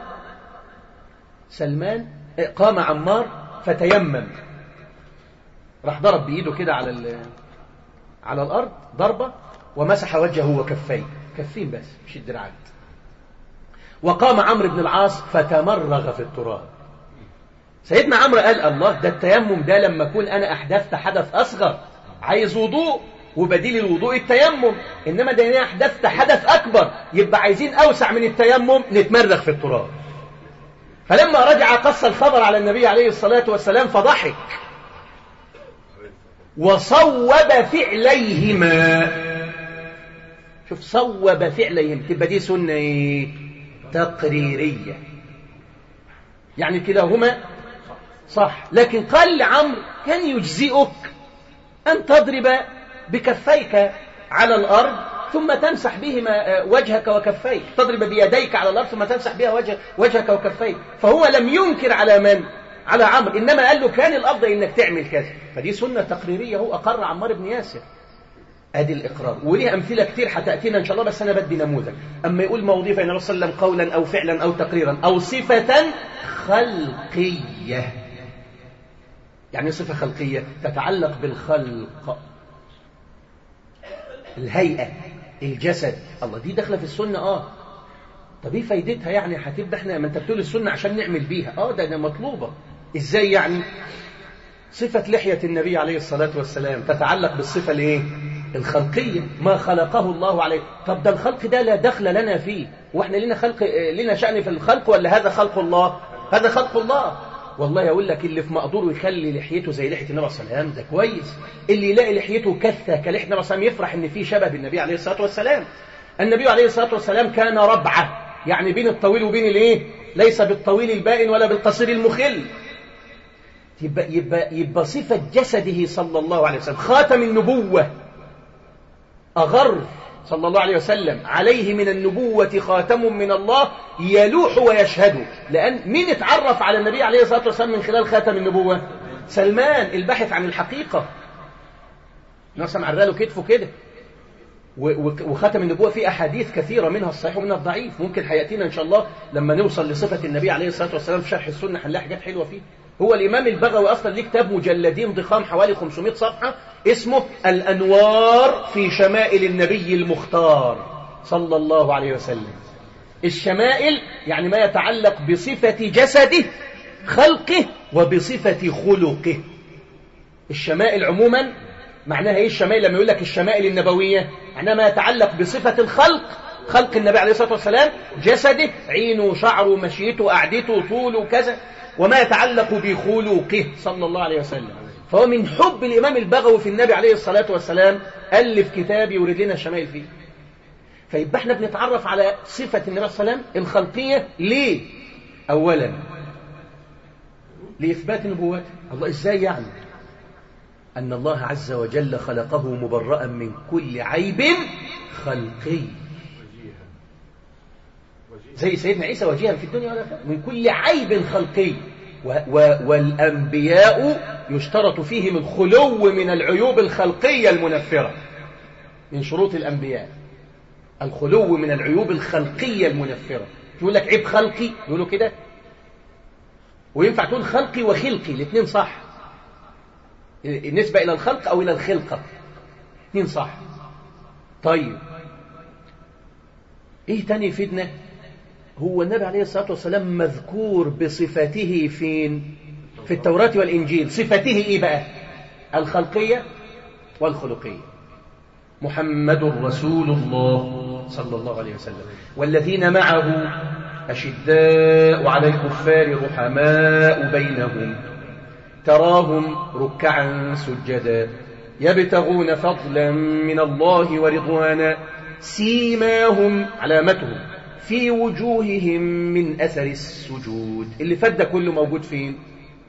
سلمان قام عمار فتيمم، راح ضرب بإيده كده على ال... على الأرض ضربة ومسح وجهه وكفيه، كفين بس مش الدراعات. وقام عمرو بن العاص فتمرغ في التراب. سيدنا عمرو قال الله، ده التيمم ده لما أكون أنا أحدثت حدث أصغر عايز وضوء وبديل الوضوء التيمم، إنما ده أنا أحدثت حدث أكبر يبقى عايزين أوسع من التيمم نتمرغ في التراب. فلما رجع قص الخبر على النبي عليه الصلاة والسلام فضحك وصوب فعليهما. شوف صوب فعليهم، تبقى دي سنة ايه؟ تقريرية، يعني كلاهما صح. لكن قال لعمرو كان يجزئك أن تضرب بكفيك على الأرض ثم تمسح بهما وجهك وكفيك، تضرب بيديك على الأرض ثم تمسح بها وجه وجهك وكفيك. فهو لم ينكر على من؟ على عمرو، إنما قال له كان الأفضل إنك تعمل كذا. فدي سنة تقريرية، هو أقر عمار بن ياسر. أدي الإقرار، وليه أمثلة كتير حتأتينا إن شاء الله، بس أنا بدي نموذج. أما يقول ما أضيف إلى النبي صلى الله عليه وسلم قولا أو فعلا أو تقريرا أو صفة خلقية، يعني صفة خلقية تتعلق بالخلق، الهيئة، الجسد. الله، دي داخلة في السنة. آه طب ايه فايدتها يعني؟ هتبقى احنا، ما انت بتقول السنة عشان نعمل بيها. اه ده, ده مطلوبة. ازاي يعني؟ صفة لحية النبي عليه الصلاة والسلام تتعلق بالصفة الايه؟ الخلقية، ما خلقه الله عليه. طب ده الخلق ده لا دخل لنا فيه، واحنا لنا خلق، لنا شأن في الخلق، ولا هذا خلق الله؟ هذا خلق الله. والله يقول لك اللي في مقدوره يخلي لحيته زي لحية النبي صلى الله عليه وسلم ده كويس. اللي يلاقي لحيته كثة كلحية النبي صلى الله عليه وسلم يفرح ان فيه شبه بالنبي عليه الصلاة والسلام. النبي عليه الصلاة والسلام كان ربعة، يعني بين الطويل وبين الايه؟ ليس بالطويل البائن ولا بالقصير المخل. يبقى, يبقى, يبقى صفة جسده صلى الله عليه وسلم خاتم النبوة، أغر صلى الله عليه وسلم عليه من النبوة خاتم من الله يلوح ويشهد. لأن مين اتعرف على النبي عليه الصلاة والسلام من خلال خاتم النبوة؟ سلمان الباحث عن الحقيقة، نصم عرضاله كتفه كده. وختم النبوة فيه أحاديث كثيرة، منها الصحيح ومنها الضعيف. ممكن حياتنا إن شاء الله لما نوصل لصفة النبي عليه الصلاة والسلام في شرح السنة هنلاقي حاجات حلوة فيه. هو الإمام البغوي أصلا ليه كتاب مجلدين ضخام حوالي خمسمائة صفحة اسمه الأنوار في شمائل النبي المختار صلى الله عليه وسلم. الشمائل يعني ما يتعلق بصفة جسده خلقه وبصفة خلقه. الشمائل عموما معناها ايه؟ الشمائل لما يقول لك الشمائل النبوية معناها ما يتعلق بصفة الخلق، خلق النبي عليه الصلاة والسلام، جسده، عينه، شعره، مشيته، قعدته، طوله، كذا، وما يتعلق بخلقه صلى الله عليه وسلم. فهو من حب الإمام البغوي في النبي عليه الصلاة والسلام ألف كتاب يورد لنا الشمائل فيه. فيبقى احنا بنتعرف على صفة النبي صلى الله عليه وسلم الخلقية. ليه؟ أولا لإثبات نبوته. الله، إزاي يعني؟ أن الله عز وجل خلقه مبرأ من كل عيب خلقي، زي سيدنا عيسى وجيها في الدنيا ولا من كل عيب خلقي. و و والأنبياء يشترط فيهم الخلو من العيوب الخلقية المنفرة. من شروط الأنبياء الخلو من العيوب الخلقية المنفرة. يقول لك عيب خلقي، يقولوا كده، وينفع تقول خلقي وخلقي، الاثنين صح، النسبة إلى الخلق أو إلى الخلقة، اثنين صح. طيب إيه تاني يفيدنا؟ هو النبي عليه الصلاة والسلام مذكور بصفته فين؟ في التوراة والإنجيل. صفته إيه بقى؟ الخلقية والخلقية. محمد رسول الله صلى الله عليه وسلم والذين معه أشداء على الكفار رحماء بينهم تراهم ركعا سجدا يبتغون فضلا من الله ورضوانا سيماهم علامتهم في وجوههم من أثر السجود. اللي فات كله موجود فين؟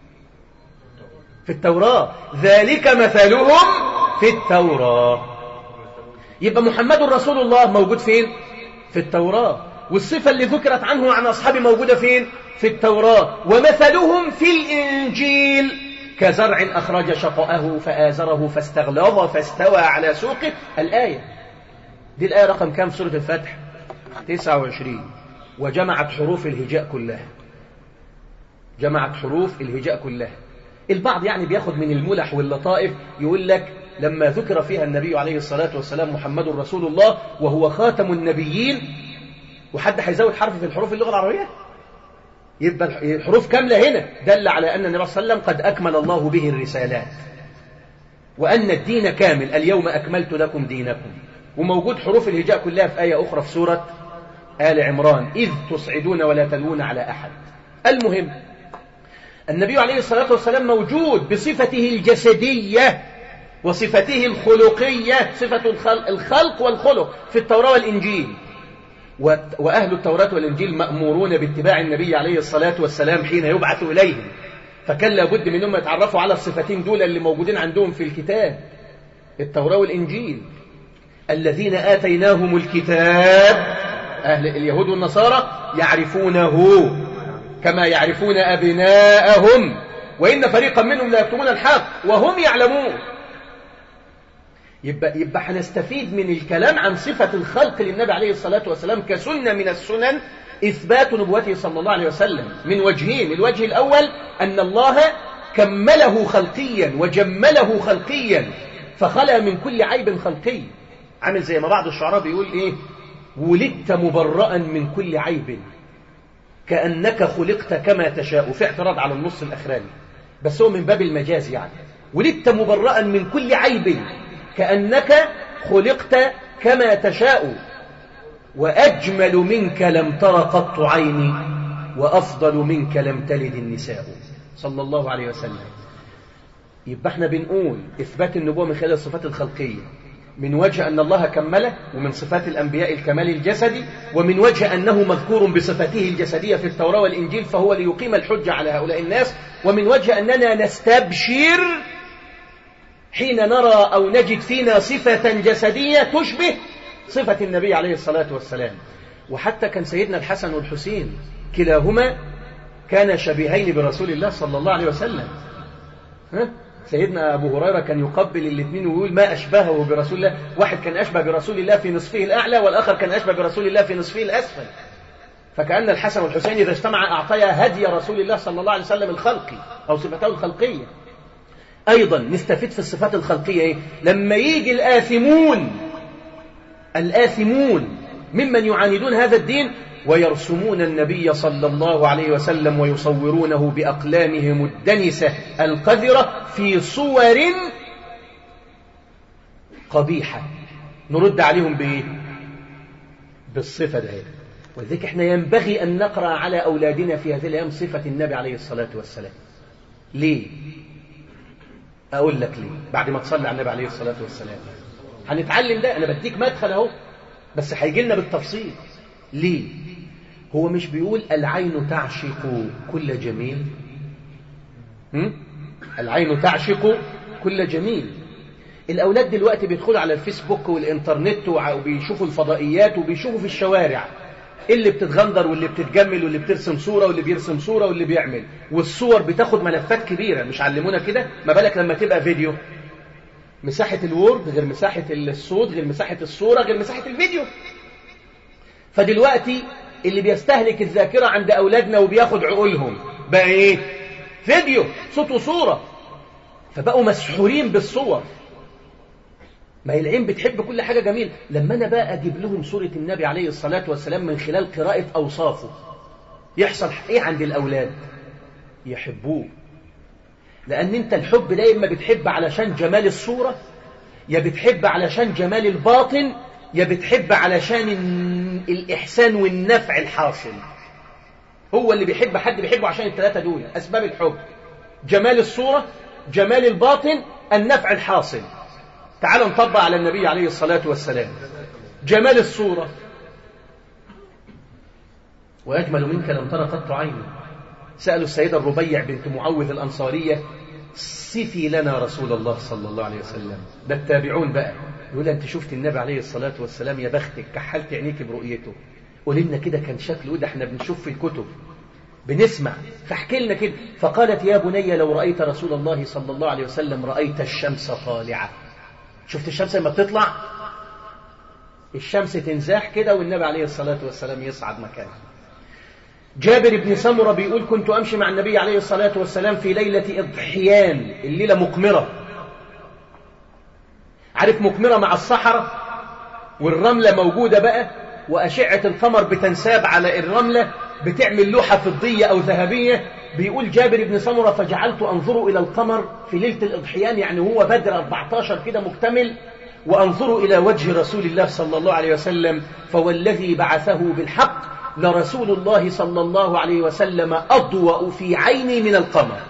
في التوراة. ذلك مثلهم في التوراة. يبقى محمد رسول الله موجود فين؟ في التوراة. والصفة اللي ذكرت عنه وعن أصحابه موجودة فين؟ في التوراة. ومثلهم في الإنجيل كزرع أخرج شطأه فآزره فاستغلظ فاستوى على سوقه. الآية دي الآية رقم كام في سورة الفتح؟ تسعة وعشرين. وجمعت حروف الهجاء كلها، جمعت حروف الهجاء كلها. البعض يعني بياخد من الملح واللطائف، يقول لك لما ذكر فيها النبي عليه الصلاة والسلام محمد رسول الله وهو خاتم النبيين، وحد هيزود حرف في الحروف اللغة العربية؟ يبقى الحروف كاملة هنا، دل على أن النبي صلى الله عليه وسلم قد أكمل الله به الرسالات، وأن الدين كامل، اليوم أكملت لكم دينكم. وموجود حروف الهجاء كلها في آية أخرى في سورة آل عمران، إذ تصعدون ولا تلوون على أحد. المهم النبي عليه الصلاة والسلام موجود بصفته الجسدية وصفته الخلقية، صفة الخلق والخلق في التوراة والإنجيل. وأهل التوراة والإنجيل مأمورون باتباع النبي عليه الصلاة والسلام حين يبعث إليهم، فكان لابد منهم يتعرفوا على الصفتين دول اللي موجودين عندهم في الكتاب، التوراة والإنجيل. الذين آتيناهم الكتاب، أهل اليهود والنصارى، يعرفونه كما يعرفون أبناءهم وإن فريقا منهم لا يكتمون الحق وهم يعلمون. يبقى, يبقى هنستفيد من الكلام عن صفة الخلق للنبي عليه الصلاة والسلام كسنة من السنن إثبات نبوته صلى الله عليه وسلم من وجهين. الوجه الأول أن الله كمله خلقيا وجمله خلقيا فخلى من كل عيب خلقي، عامل زي ما بعض الشعراء بيقول إيه: ولدت مبرأ من كل عيب كأنك خلقت كما تشاء، في اعتراض على النص الأخراني بس هو من باب المجاز، يعني ولدت مبرأ من كل عيب كأنك خلقت كما تشاء وأجمل منك لم تر قط عيني وأفضل منك لم تلد النساء صلى الله عليه وسلم. يبقى احنا بنقول إثبات النبوة من خلال الصفات الخلقية من وجه أن الله كمله، ومن صفات الأنبياء الكمال الجسدي، ومن وجه أنه مذكور بصفته الجسدية في التوراة والإنجيل فهو ليقيم الحجة على هؤلاء الناس، ومن وجه أننا نستبشر حين نرى أو نجد فينا صفة جسدية تشبه صفة النبي عليه الصلاة والسلام. وحتى كان سيدنا الحسن والحسين كلاهما كان شبيهين برسول الله صلى الله عليه وسلم. ها؟ سيدنا أبو هريرة كان يقبل الاثنين ويقول ما أشبهه برسول الله، واحد كان أشبه برسول الله في نصفه الأعلى والآخر كان أشبه برسول الله في نصفه الأسفل. فكأن الحسن والحسين إذا اجتمع أعطيا هدي رسول الله صلى الله عليه وسلم الخلقي أو صفته الخلقية. أيضا نستفيد في الصفات الخلقية إيه؟ لما يجي الآثمون الآثمون ممن يعاندون هذا الدين ويرسمون النبي صلى الله عليه وسلم ويصورونه بأقلامهم الدنسة القذرة في صور قبيحة، نرد عليهم بإيه؟ بالصفة ده. ولذلك احنا ينبغي أن نقرأ على أولادنا في هذه الأيام صفة النبي عليه الصلاة والسلام. ليه؟ أقول لك ليه بعد ما تصلي على النبي عليه الصلاة والسلام. هنتعلم ده، أنا بديك مدخل أهو بس هيجي لنا بالتفصيل. ليه؟ هو مش بيقول العين تعشق كل جميل؟ هم؟ العين تعشق كل جميل. الأولاد دلوقتي بيدخلوا على الفيسبوك والإنترنت وبيشوفوا الفضائيات وبيشوفوا في الشوارع اللي بتتغندر واللي بتتجمل واللي بترسم صورة واللي بيرسم صورة واللي بيعمل، والصور بتاخد ملفات كبيرة. مش علمونا كده؟ ما بالك لما تبقى فيديو، مساحة الوورد غير مساحة الصوت غير مساحة الصورة غير مساحة الفيديو. فدلوقتي اللي بيستهلك الذاكرة عند أولادنا وبياخد عقولهم بقى إيه؟ فيديو صوت وصورة. فبقوا مسحورين بالصور. ما هي العين بتحب كل حاجة جميل. لما أنا بقى أجيب لهم صورة النبي عليه الصلاة والسلام من خلال قراءة أوصافه يحصل إيه عند الأولاد؟ يحبوه. لأن أنت الحب ده إما بتحب علشان جمال الصورة، يا بتحب علشان جمال الباطن، يا بتحب علشان الإحسان والنفع الحاصل. هو اللي بيحب حد بيحبه عشان الثلاثة دول أسباب الحب: جمال الصورة، جمال الباطن، النفع الحاصل. تعالوا نطبق على النبي عليه الصلاة والسلام. جمال الصورة: وأجمل منك لم تر قط عيني. سألوا السيدة الربيع بنت معوذ الأنصارية: صفي لنا رسول الله صلى الله عليه وسلم. ده التابعون بقى يقول: أنت شفت النبي عليه الصلاة والسلام يا بختك، كحلت عينيك برؤيته. قولي لنا كده كان شكله ده، احنا بنشوف في الكتب بنسمع، فاحكي لنا كده. فقالت: يا بني لو رأيت رسول الله صلى الله عليه وسلم رأيت الشمس طالعة. شفت الشمس لما بتطلع الشمس تنزاح كده والنبي عليه الصلاة والسلام يصعد مكانه. جابر بن سمرة بيقول: كنت أمشي مع النبي عليه الصلاة والسلام في ليلة إضحيان، الليلة مقمرة. عارف مقمرة مع الصحراء والرملة موجودة بقى، وأشعة القمر بتنساب على الرملة بتعمل لوحة فضية أو ذهبية. بيقول جابر بن سمرة: فجعلت أنظر إلى القمر في ليلة الإضحيان، يعني هو بدر أربعة عشر كده مكتمل، وأنظر إلى وجه رسول الله صلى الله عليه وسلم، فوالذي بعثه بالحق لرسول الله صلى الله عليه وسلم أضوأ في عيني من القمر.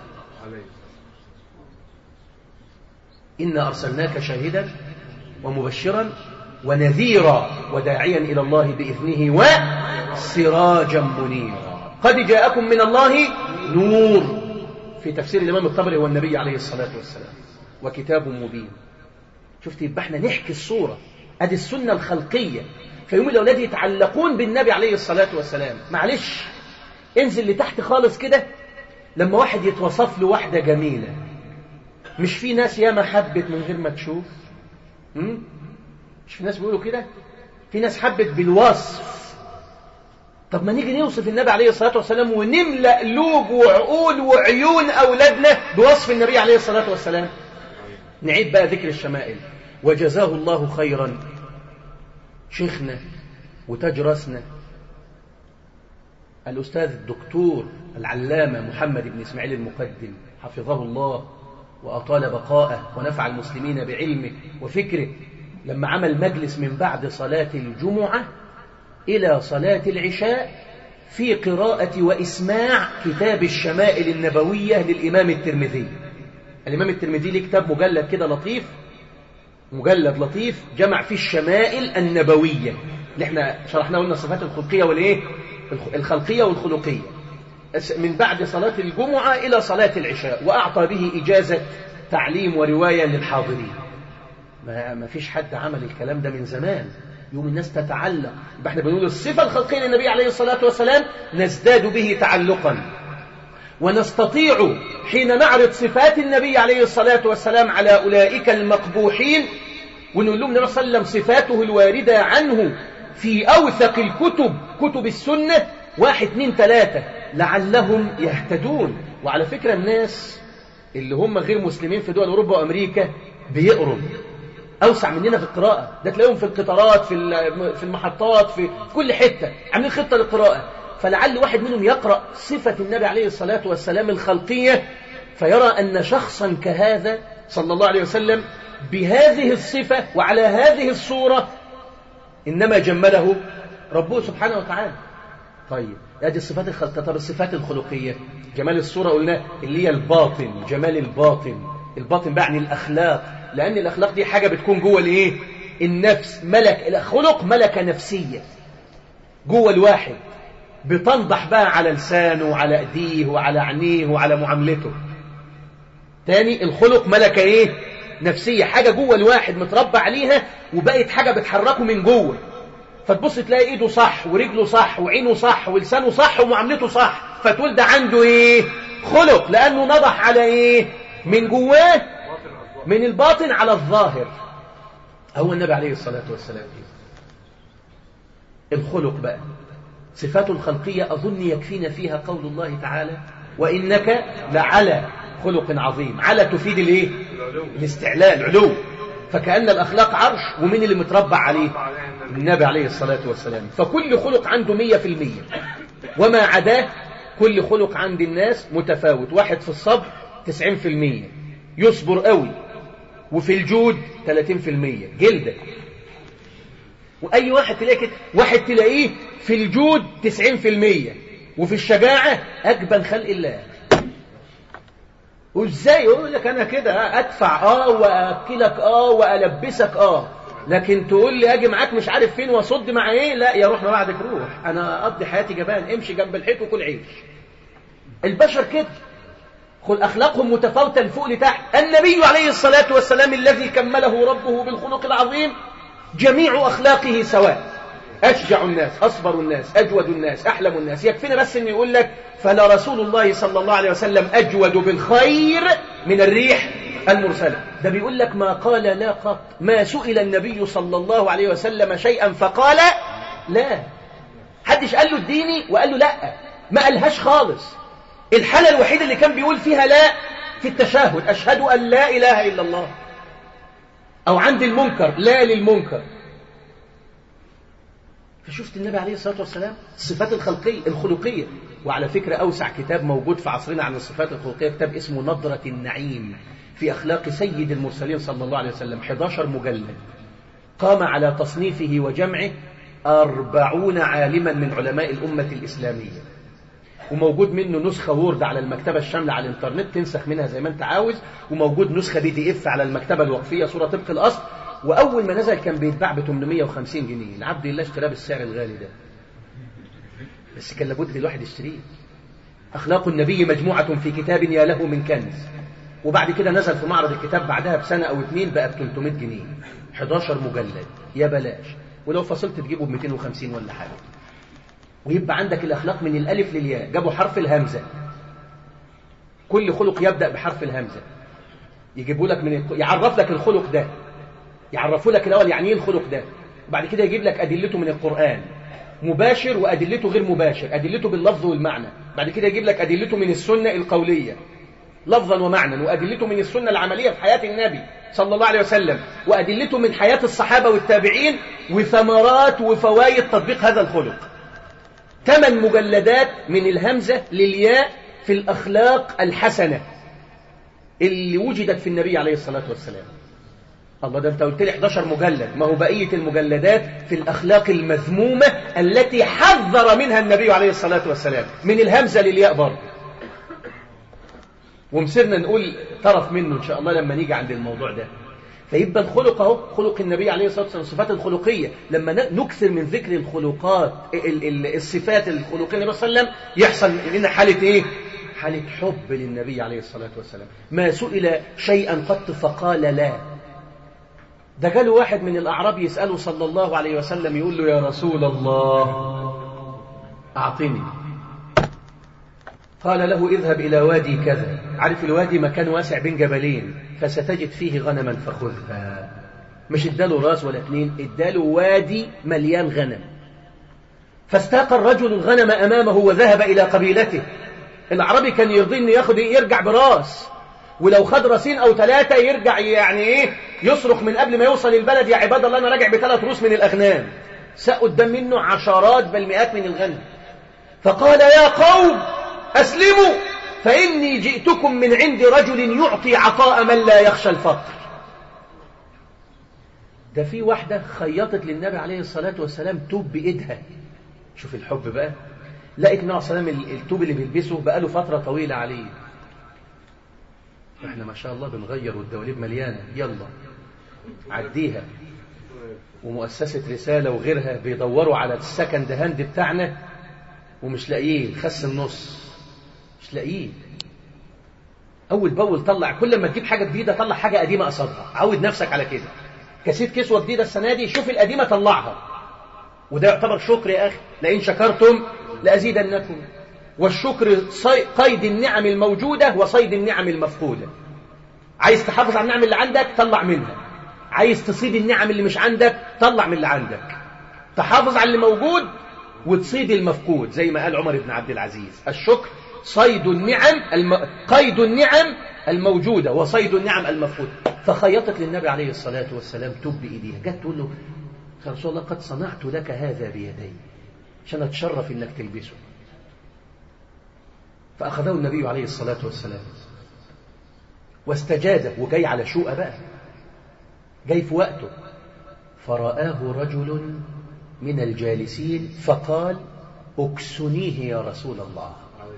إنا أرسلناك شاهدا ومبشرا ونذيرا وداعيا إلى الله بإذنه وسراجا منيرا قد جاءكم من الله نور. في تفسير الإمام الطبري هو النبي عليه الصلاة والسلام وكتاب مبين. شفت؟ يبقى احنا نحكي الصورة. ادي السنة الخلقية. فيوم الأولاد يتعلقون بالنبي عليه الصلاة والسلام. معلش انزل لتحت خالص كده لما واحد يتوصف له واحدة جميلة، مش في ناس ياما حبت من غير ما تشوف؟ م? مش في ناس بيقولوا كده؟ في ناس حبت بالوصف. طب ما نيجي نوصف النبي عليه الصلاة والسلام ونملأ قلوب وعقول وعيون أولادنا بوصف النبي عليه الصلاة والسلام. نعيد بقى ذكر الشمائل. وجزاه الله خيرا شيخنا وتاج راسنا الأستاذ الدكتور العلامة محمد بن إسماعيل المقدم حفظه الله وأطال بقاءه ونفع المسلمين بعلمه وفكره، لما عمل مجلس من بعد صلاة الجمعة إلى صلاة العشاء في قراءة وإسماع كتاب الشمائل النبوية للإمام الترمذي. الإمام الترمذي له كتاب مجلد كده لطيف، مجلد لطيف جمع فيه الشمائل النبوية اللي احنا شرحنا قلنا الصفات الخلقية والإيه؟ الخلقية والخلقية، من بعد صلاة الجمعة إلى صلاة العشاء، وأعطى به إجازة تعليم ورواية للحاضرين. ما فيش حد عمل الكلام ده من زمان. يوم الناس تتعلق، احنا بنقول الصفة الخلقية للنبي عليه الصلاة والسلام نزداد به تعلقا، ونستطيع حين نعرض صفات النبي عليه الصلاة والسلام على أولئك المقبوحين ونقول لهم النبي صلى الله عليه وسلم صفاته الواردة عنه في أوثق الكتب كتب السنة واحد اثنين ثلاثة لعلهم يهتدون. وعلى فكرة الناس اللي هم غير مسلمين في دول أوروبا وأمريكا بيقروا أوسع مننا في القراءة، ده تلاقيهم في القطارات في المحطات في كل حتة عاملين خطة للقراءة. فلعل واحد منهم يقرأ صفة النبي عليه الصلاة والسلام الخلقية فيرى أن شخصا كهذا صلى الله عليه وسلم بهذه الصفة وعلى هذه الصورة إنما جمله ربه سبحانه وتعالى. طيب هذه الصفات الخلقية. طب الصفات الخلقية جمال الصورة قلنا اللي هي الباطن، جمال الباطن. الباطن بعني الأخلاق، لأن الأخلاق دي حاجة بتكون جوه الإيه؟ النفس. ملك الخلق ملكة نفسية جوه الواحد بتنضح بقى على لسانه وعلى أيديه وعلى عينيه وعلى معاملته. تاني الخلق ملكة إيه؟ نفسية، حاجة جوه الواحد متربى عليها وبقت حاجة بتحركه من جوه. فتبص تلاقي إيده صح ورجله صح وعينه صح ولسانه صح ومعاملته صح، فتقول ده عنده إيه؟ خلق، لأنه نضح على إيه؟ من جواه، من الباطن على الظاهر. هو النبي عليه الصلاة والسلام الخلق بقى صفاته الخلقية أظن يكفينا فيها قول الله تعالى وإنك لعلى خلق عظيم. على تفيد الايه؟ الاستعلاء، العلو. فكأن الأخلاق عرش، ومن اللي متربع عليه؟ النبي عليه الصلاة والسلام. فكل خلق عنده مية في المية، وما عداه كل خلق عند الناس متفاوت. واحد في الصبر تسعين في المية يصبر قوي، وفي الجود ثلاثين في المية جلدة. وأي واحد تلاقيه كده، واحد تلاقيه في الجود تسعين في المية وفي الشجاعة أجبن خلق الله. وإزاي يقول لك أنا كده أدفع آه وأكلك آه وألبسك آه، لكن تقول لي أجي معاك مش عارف فين وأصد مع إيه؟ لا يا روح ما بعدك روح، أنا أقضي حياتي جبان، امشي جنب الحيط وكل عيش. البشر كده خل أخلاقهم متفاوتة لفوق لتحت. النبي عليه الصلاة والسلام الذي كمله ربه بالخلق العظيم جميع أخلاقه سواء، أشجع الناس، أصبر الناس، أجود الناس، أحلم الناس. يكفينا بس أن يقول لك فلا رسول الله صلى الله عليه وسلم أجود بالخير من الريح المرسلة. ده بيقول لك ما قال لا قط، ما سئل النبي صلى الله عليه وسلم شيئا فقال لا. حدش قال له اديني وقال له لا، ما قالهاش خالص. الحالة الوحيدة اللي كان بيقول فيها لا في التشهد، أشهد أن لا إله إلا الله، أو عند المنكر لا للمنكر. فشفت النبي عليه الصلاة والسلام الصفات الخلقية الخلقية. وعلى فكرة أوسع كتاب موجود في عصرنا عن الصفات الخلقية كتاب اسمه نظرة النعيم في أخلاق سيد المرسلين صلى الله عليه وسلم، أحد عشر مجلد، قام على تصنيفه وجمعه أربعون عالما من علماء الأمة الإسلامية، وموجود منه نسخة وورد على المكتبة الشاملة على الإنترنت تنسخ منها زي ما أنت عاوز، وموجود نسخة بي دي إف على المكتبة الوقفية صورة طبق الأصل. وأول ما نزل كان بيتباع ب ثمانمائة وخمسين جنيه، العبد لله اشتراه بالسعر الغالي ده، بس كان لابد للواحد يشتريه. أخلاق النبي مجموعة في كتاب يا له من كنز. وبعد كده نزل في معرض الكتاب بعدها بسنة أو اتنين بقى ب ثلاثمائة جنيه، أحد عشر مجلد يا بلاش، ولو فصلت تجيبه ب مئتين وخمسين ولا حاجة. ويبقى عندك الأخلاق من الألف للياء، جابوا حرف الهمزة كل خلق يبدأ بحرف الهمزة، يجيبوا لك من يعرف لك الخلق ده، يعرفوا لك الأول يعني ايه الخلق ده، وبعد كده يجيب لك أدلته من القرآن مباشر وأدلته غير مباشر، أدلته باللفظ والمعنى، بعد كده يجيب لك أدلته من السنة القولية لفظا ومعنى، وأدلته من السنة العملية في حياة النبي صلى الله عليه وسلم، وأدلته من حياة الصحابة والتابعين، وثمرات وفوائد تطبيق هذا الخلق. ثمان مجلدات من الهمزة للياء في الأخلاق الحسنة اللي وجدت في النبي عليه الصلاة والسلام. الله، ده انت قلت لي إحدى عشر مجلد، ما هو بقية المجلدات في الأخلاق المذمومة التي حذر منها النبي عليه الصلاة والسلام، من الهمزة للياء برضه. ومسرنا نقول طرف منه إن شاء الله لما نيجي عند الموضوع ده. فيبقى الخلق اهو، خلق النبي عليه الصلاة والسلام، الصفات الخلقية. لما نكثر من ذكر الخلقات الصفات الخلقية للنبي صلى الله عليه وسلم يحصل لنا حالة ايه؟ حالة حب للنبي عليه الصلاة والسلام. ما سئل شيئا قط فقال لا. ده قال واحد من الأعراب يسأله صلى الله عليه وسلم، يقول له يا رسول الله أعطني. قال له اذهب إلى وادي كذا، عارف الوادي مكان واسع بين جبلين، فستجد فيه غنما فخذها. مش اداله راس ولا اتنين، اداله وادي مليان غنم. فاستاق الرجل الغنم أمامه وذهب إلى قبيلته. العربي كان يرضي انه ياخد ايه؟ يرجع براس، ولو خد راسين او ثلاثة يرجع يعني ايه؟ يصرخ من قبل ما يوصل البلد يا عباد الله انا راجع بثلاث روس من الأغنام. ساق قدام منه عشرات بل مئات من الغنم. فقال يا قوم أسلموا فإني جئتكم من عند رجل يعطي عطاء من لا يخشى الفقر. ده في واحدة خيطت للنبي عليه الصلاة والسلام توب بإيدها. شوف الحب بقى. لقيت النبي عليه الصلاة والسلام التوب اللي بيلبسه بقاله فترة طويلة عليه. احنا ما شاء الله بنغير والدواليب مليانة، يلا عديها. ومؤسسة رسالة وغيرها بيدوروا على السكند هاند بتاعنا ومش لاقيين، خس النص مش لاقيين. اول باول طلع، كل ما تجيب حاجه جديده طلع حاجه قديمه قصادها. عود نفسك على كده. كاسيت كسوه جديده السنه دي، شوف القديمه طلعها. وده يعتبر شكر يا اخي، لئن شكرتم لازيدنكم. والشكر قيد النعم الموجوده وصيد النعم المفقوده. عايز تحافظ على النعم اللي عندك طلع منها، عايز تصيد النعم اللي مش عندك طلع من اللي عندك. تحافظ على اللي موجود وتصيد المفقود، زي ما قال عمر بن عبد العزيز الشكر صيد النعم الم... قيد النعم الموجودة وصيد النعم المفقودة. فخيطت للنبي عليه الصلاة والسلام توب بإيديها، جت تقول له يا رسول الله قد صنعت لك هذا بيدي عشان أتشرف إنك تلبسه. فأخذه النبي عليه الصلاة والسلام واستجاده، وجاي على شوقة بقى، جاي في وقته. فرآه رجل من الجالسين فقال اكسنيه يا رسول الله.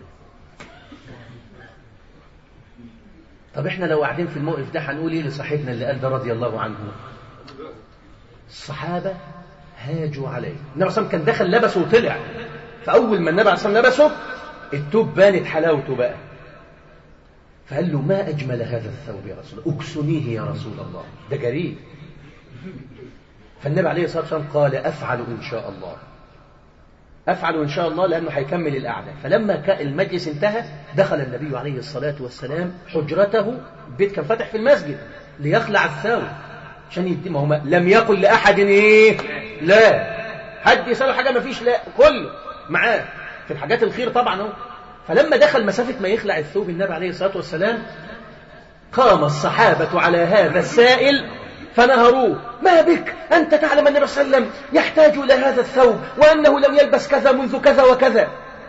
طب احنا لو قاعدين في الموقف ده هنقول ايه لصاحبنا اللي قال ده رضي الله عنه؟ الصحابة هاجوا عليه. النبي صلى الله عليه وسلم كان دخل لبسه وطلع، فأول ما النبي عليه الصلاة والسلام لبسه التوب بانت حلاوته بقى. فقال له ما أجمل هذا الثوب يا رسول الله، اكسنيه يا رسول الله. ده جريء. فالنبي عليه الصلاة والسلام قال أفعل إن شاء الله، أفعل إن شاء الله، لأنه هيكمل القعدة. فلما المجلس انتهى دخل النبي عليه الصلاة والسلام حجرته، البيت كان فاتح في المسجد، ليخلع الثوب عشان يدي. ما هو لم يقل لأحد إيه لا، حد يسأله حاجة ما فيش، لا كله معاه في الحاجات الخير طبعا هو. فلما دخل مسافة ما يخلع الثوب النبي عليه الصلاة والسلام قام الصحابة على هذا السائل فنهروه. ما بك؟ أنت تعلم أن النبي صلى الله عليه وسلم يحتاج إلى هذا الثوب وأنه لم يلبس كذا منذ كذا وكذا.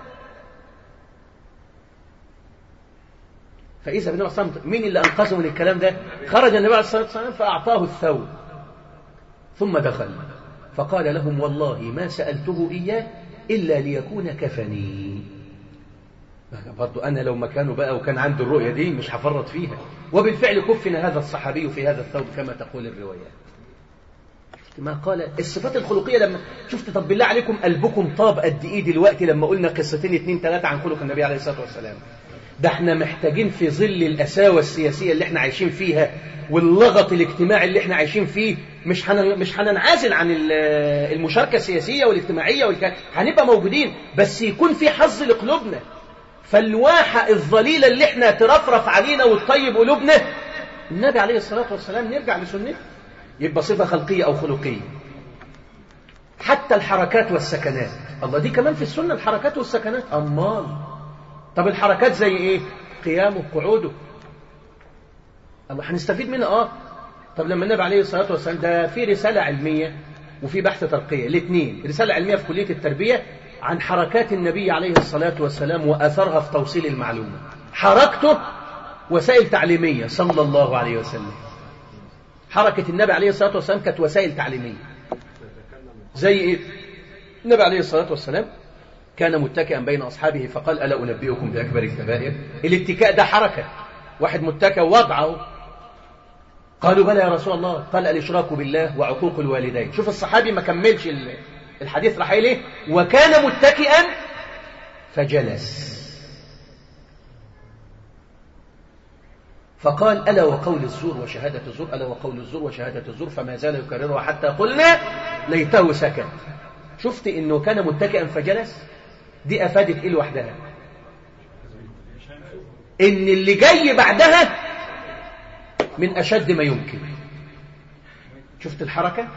فإذا بالنبي صلى الله عليه وسلم مين اللي أنقذه من الكلام ده؟ خرج النبي عليه الصلاة والسلام فأعطاه الثوب ثم دخل فقال لهم والله ما سألته إياه إلا ليكون كفني. برضو أنا لو مكانه بقى وكان عنده الرؤية دي مش هفرط فيها. وبالفعل كفن هذا الصحابي في هذا الثوب كما تقول الروايات. شفت ما قال الصفات الخلقية. لما شفت طب بالله عليكم قلبكم طاب قد إيه دلوقتي لما قلنا قصتين اتنين تلاتة عن خلق النبي عليه الصلاة والسلام. ده احنا محتاجين في ظل الأساوة السياسية اللي احنا عايشين فيها واللغط الاجتماعي اللي احنا عايشين فيه، مش حن... مش هننعزل عن المشاركة السياسية والاجتماعية والك... هنبقى موجودين، بس يكون في حظ لقلوبنا. فالواحة الظليلة اللي احنا ترفرف علينا وتطيب قلوبنا النبي عليه الصلاة والسلام نرجع لسنته. يبقى صفة خلقية أو خلقية. حتى الحركات والسكنات، الله دي كمان في السنة الحركات والسكنات. أمال طب الحركات زي إيه؟ قيامه قعوده، الله هنستفيد منها. آه طب لما النبي عليه الصلاة والسلام ده في رسالة علمية وفي بحث ترقية الاثنين، رسالة علمية في كلية التربية عن حركات النبي عليه الصلاة والسلام وأثرها في توصيل المعلومة. حركته وسائل تعليمية صلى الله عليه وسلم. حركة النبي عليه الصلاة والسلام كانت وسائل تعليمية. زي إيه؟ النبي عليه الصلاة والسلام كان متكئا بين أصحابه فقال ألا أنبئكم بأكبر الكبائر؟ الاتكاء ده حركة، واحد متكئ وضعه. قالوا بلى يا رسول الله، قال الإشراك بالله وعقوق الوالدين. شوف الصحابي ما كملش الحديث، راح إليه وكان متكئا فجلس فقال ألا وقول الزور وشهادة الزور، ألا وقول الزور وشهادة الزور، فما زال يكررها حتى قلنا ليته سكت. شفت إنه كان متكئا فجلس؟ دي أفادت إيه لوحدها؟ إن اللي جاي بعدها من أشد ما يمكن. شفت الحركة؟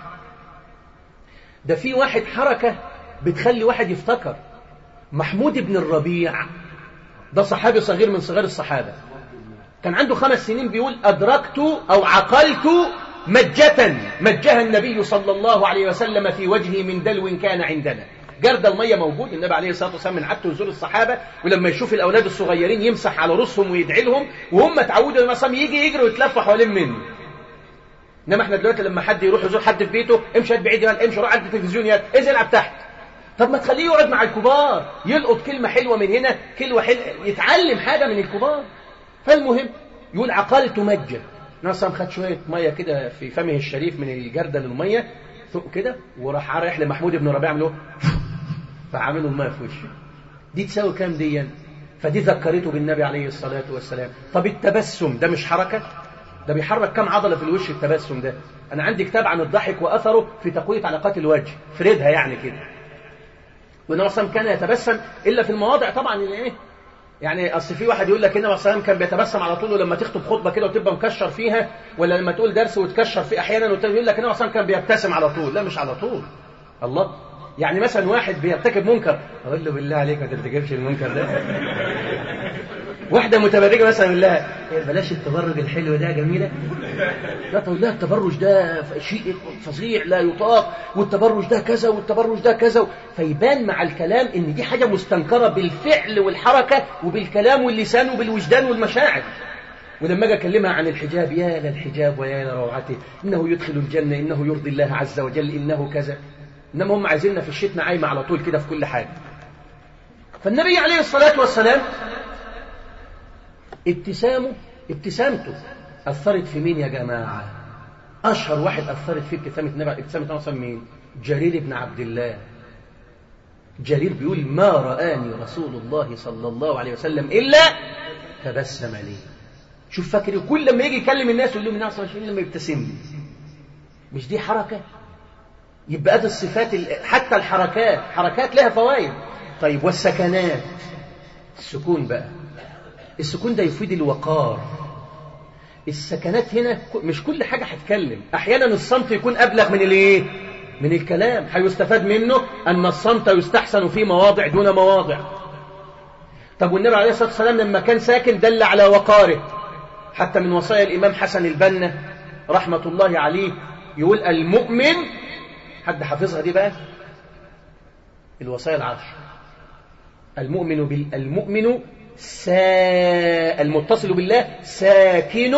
ده في واحد حركة بتخلي واحد يفتكر. محمود بن الربيع ده صحابي صغير من صغار الصحابة، كان عنده خمس سنين، بيقول أدركت أو عقلت مجة مجها النبي صلى الله عليه وسلم في وجهه من دلو كان عندنا. جرد المية موجود، النبي عليه الصلاة والسلام من عادته نزول الصحابة ولما يشوف الأولاد الصغيرين يمسح على رؤوسهم ويدعي لهم، وهم تعودوا لما صام يجي يجري ويتلفح حوالين منه. إنما احنا دلوقتي لما حد يروح يزور حد في بيته، امشي هات بعيد يا امشي روح عند التلفزيون يا انزل العب تحت. طب ما تخليه يقعد مع الكبار، يلقط كلمة حلوة من هنا، كلمة حلوة، يتعلم حاجة من الكبار. فالمهم يقول عقلت مجة، نصم خد شوية مية كده في فمه الشريف من الجردل المية ثق كده، وراح رايح لمحمود بن ربيع عمله فعملوا الماء في وشه. دي تساوي كام دي؟ فدي ذكرته بالنبي عليه الصلاة والسلام. طب التبسم ده مش حركة؟ ده بيحرك كام عضلة في الوش التبسم ده؟ أنا عندي كتاب عن الضحك وأثره في تقوية علاقات الوجه، فردها يعني كده. وإنه أصلا كان يتبسم إلا في المواضع طبعا اللي إيه؟ يعني أصل في واحد يقول لك إن الرسول كان بيتبسم على طول لما تخطب خطبة كده وتبقى مكشر فيها، ولا لما تقول درس وتكشر فيه أحيانا، ويقول لك إن الرسول كان بيبتسم على طول. لا مش على طول. الله يعني مثلا واحد بيرتكب منكر اقول له بالله عليك ما ترتكبش المنكر ده. واحده متبرجه مثلا اقول لها بلاش التبرج الحلو ده جميله، لا تقول لها التبرج ده شيء فظيع لا يطاق، والتبرج ده كذا والتبرج ده كذا، فيبان مع الكلام ان دي حاجه مستنكره بالفعل والحركه وبالكلام واللسان وبالوجدان والمشاعر. ولما اجي اكلمها عن الحجاب، يا للحجاب ويا لروعته، انه يدخل الجنه، انه يرضي الله عز وجل، انه كذا. إنما هم عايزيننا في الشتنا عايمة على طول كده في كل حاجة. فالنبي عليه الصلاة والسلام ابتسامه ابتسامته أثرت في مين يا جماعة؟ أشهر واحد أثرت فيه ابتسامة النبي ابتسامة أصلا مين؟ جرير بن عبد الله. جرير بيقول ما رآني رسول الله صلى الله عليه وسلم إلا تبسم لي. شوف فاكر كل لما يجي يكلم الناس يقول لهم الناس عشان لما يبتسم، مش دي حركة؟ يبقى دي الصفات، حتى الحركات حركات لها فوائد. طيب والسكنات، السكون بقى، السكون ده يفيد الوقار. السكنات هنا مش كل حاجة هتكلم، أحيانا الصمت يكون أبلغ من الايه؟ من الكلام. هيستفاد منه أن الصمت يستحسن في مواضع دون مواضع. طب والنبي عليه الصلاة والسلام لما كان ساكن دل على وقاره. حتى من وصايا الإمام حسن البنا رحمة الله عليه يقول المؤمن، حد حافظها دي بقى؟ الوصايا العشر. المؤمن بال المؤمن سا المتصل بالله ساكن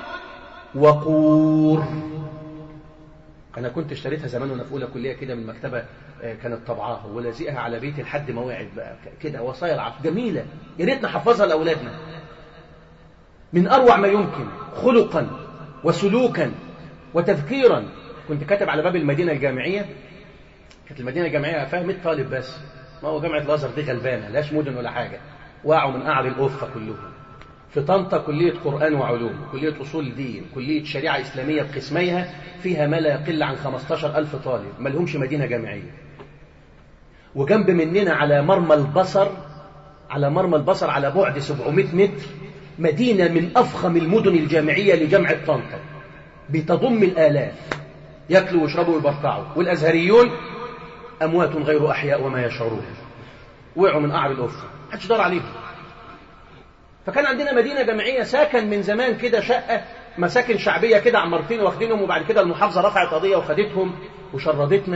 وقور. أنا كنت اشتريتها زمان وأنا في أولى كلية كده من مكتبة كانت طبعاها ولازقها على بيتي لحد ما وقعت بقى كده. وصايا العشر جميلة، يا ريت نحفظها لأولادنا. من أروع ما يمكن خلقا وسلوكا وتذكيرا. كنت كاتب على باب المدينة الجامعية، كانت المدينة الجامعية فيها مية طالب بس، ما هو جامعة الأزهر دي غلبانة لاش مدن ولا حاجة، وقعوا من قعر الأفة كلهم. في طنطا كلية قرآن وعلوم، كلية أصول دين، كلية شريعة إسلامية بقسميها، فيها ما لا يقل عن خمستاشر ألف طالب، ما لهمش مدينة جامعية. وجنب مننا على مرمى البصر على مرمى البصر على بعد سبعمائة متر، مدينة من أفخم المدن الجامعية لجامعة طنطا بتضم الآلاف، يأكلوا ويشربوا ويبرطعوا، والأزهريون أموات غير أحياء وما يشعرون، وقعوا من قعر الأفق محدش دار عليهم. فكان عندنا مدينة جامعية ساكن من زمان كده شقة مساكن شعبية كده عمارتين واخدينهم، وبعد كده المحافظة رفعت قضية وخدتهم وشردتنا.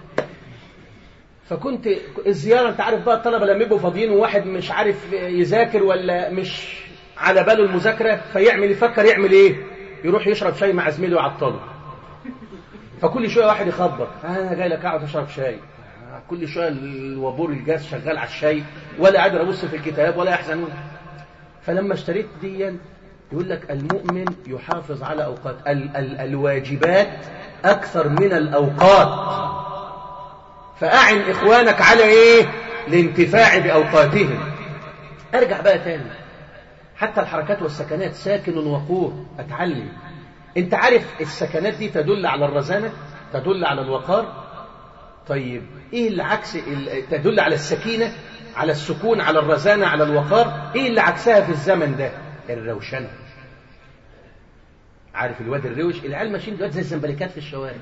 فكنت الزيارة انت عارف بقى الطلبة لما يبقوا فاضيين وواحد مش عارف يذاكر ولا مش على باله المذاكرة فيعمل يفكر يعمل ايه، يروح يشرب شاي مع زميله ويعطله. فكل شوية واحد يخبط انا جاي لك اقعد اشرب شاي، كل شوية الوابور الجاز شغال على الشاي ولا قادر ابص في الكتاب ولا يحزنون. فلما اشتريت ديا يقول لك المؤمن يحافظ على أوقات ال ال الواجبات أكثر من الأوقات، فأعن إخوانك على إيه؟ الانتفاع بأوقاتهم. أرجع بقى تاني، حتى الحركات والسكنات ساكن وقور أتعلم. أنت عارف السكنات دي تدل على الرزانة، تدل على الوقار. طيب إيه اللي عكس تدل على السكينة، على السكون، على الرزانة، على الوقار؟ إيه اللي عكسها في الزمن ده؟ الروشنة. عارف الواد الروش، العيال ماشيين دلوقتي زي الزنبلكات في الشوارع،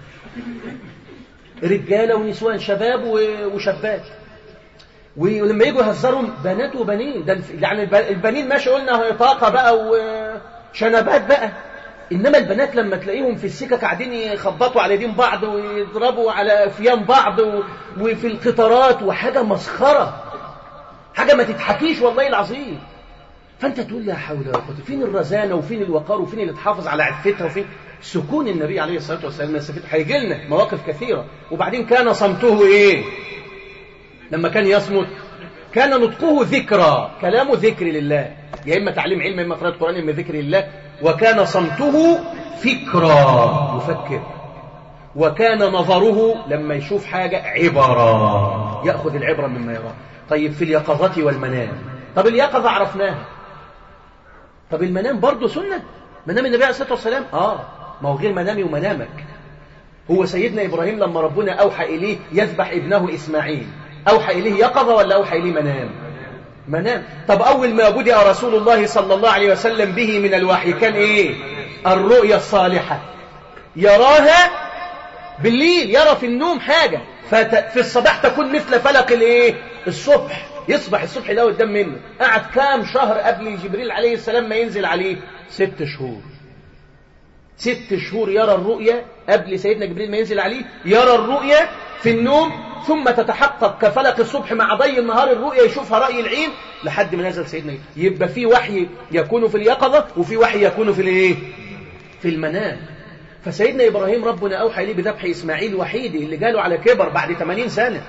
رجاله ونسوان، شباب وشابات، ولما يجوا يهزروا بنات وبنين، ده يعني البنين ماشي قلنا هي طاقه بقى وشنبات بقى، انما البنات لما تلاقيهم في السكه قاعدين يخبطوا على ايدين بعض ويضربوا على افيام بعض وفي القطارات، وحاجه مسخره، حاجه ما تتحكيش والله العظيم. فأنت تقول لا حول ولا قوة، فين الرزانة وفين الوقار وفين اللي تحافظ على عفتها وفين سكون النبي عليه الصلاة والسلام. هيجي لنا مواقف كثيرة. وبعدين كان صمته إيه؟ لما كان يصمت كان نطقه ذكرى، كلامه ذكر لله، يا إما تعليم علم يا إما قراءة قرآن يا إما ذكر لله. وكان صمته فكرة، يفكر. وكان نظره لما يشوف حاجة عبرة، يأخذ العبرة مما يراه. طيب في اليقظة والمنام، طب اليقظة عرفناها، طب المنام برضه سنة، منام النبي عليه الصلاة والسلام آه ما هو غير منامي ومنامك. هو سيدنا إبراهيم لما ربنا أوحى إليه يذبح ابنه إسماعيل، أوحى إليه يقظة ولا أوحى إليه منام؟ منام. طب أول ما بدأ رسول الله صلى الله عليه وسلم به من الوحي كان إيه؟ الرؤيا الصالحة، يراها بالليل، يرى في النوم حاجة، ففي الصباح تكون مثل فلق الإيه؟ الصبح، يصبح الصبح ده قدام منه. قعد كام شهر قبل جبريل عليه السلام ما ينزل عليه؟ ست شهور. ست شهور يرى الرؤيا قبل سيدنا جبريل ما ينزل عليه، يرى الرؤيا في النوم ثم تتحقق كفلق الصبح مع ضي النهار، الرؤيا يشوفها رأي العين لحد ما نزل سيدنا. يبقى في وحي يكون في اليقظة وفي وحي يكون في الايه؟ في المنام. فسيدنا إبراهيم ربنا أوحى إليه بذبح إسماعيل وحيده اللي جاله على كبر بعد ثمانين سنة.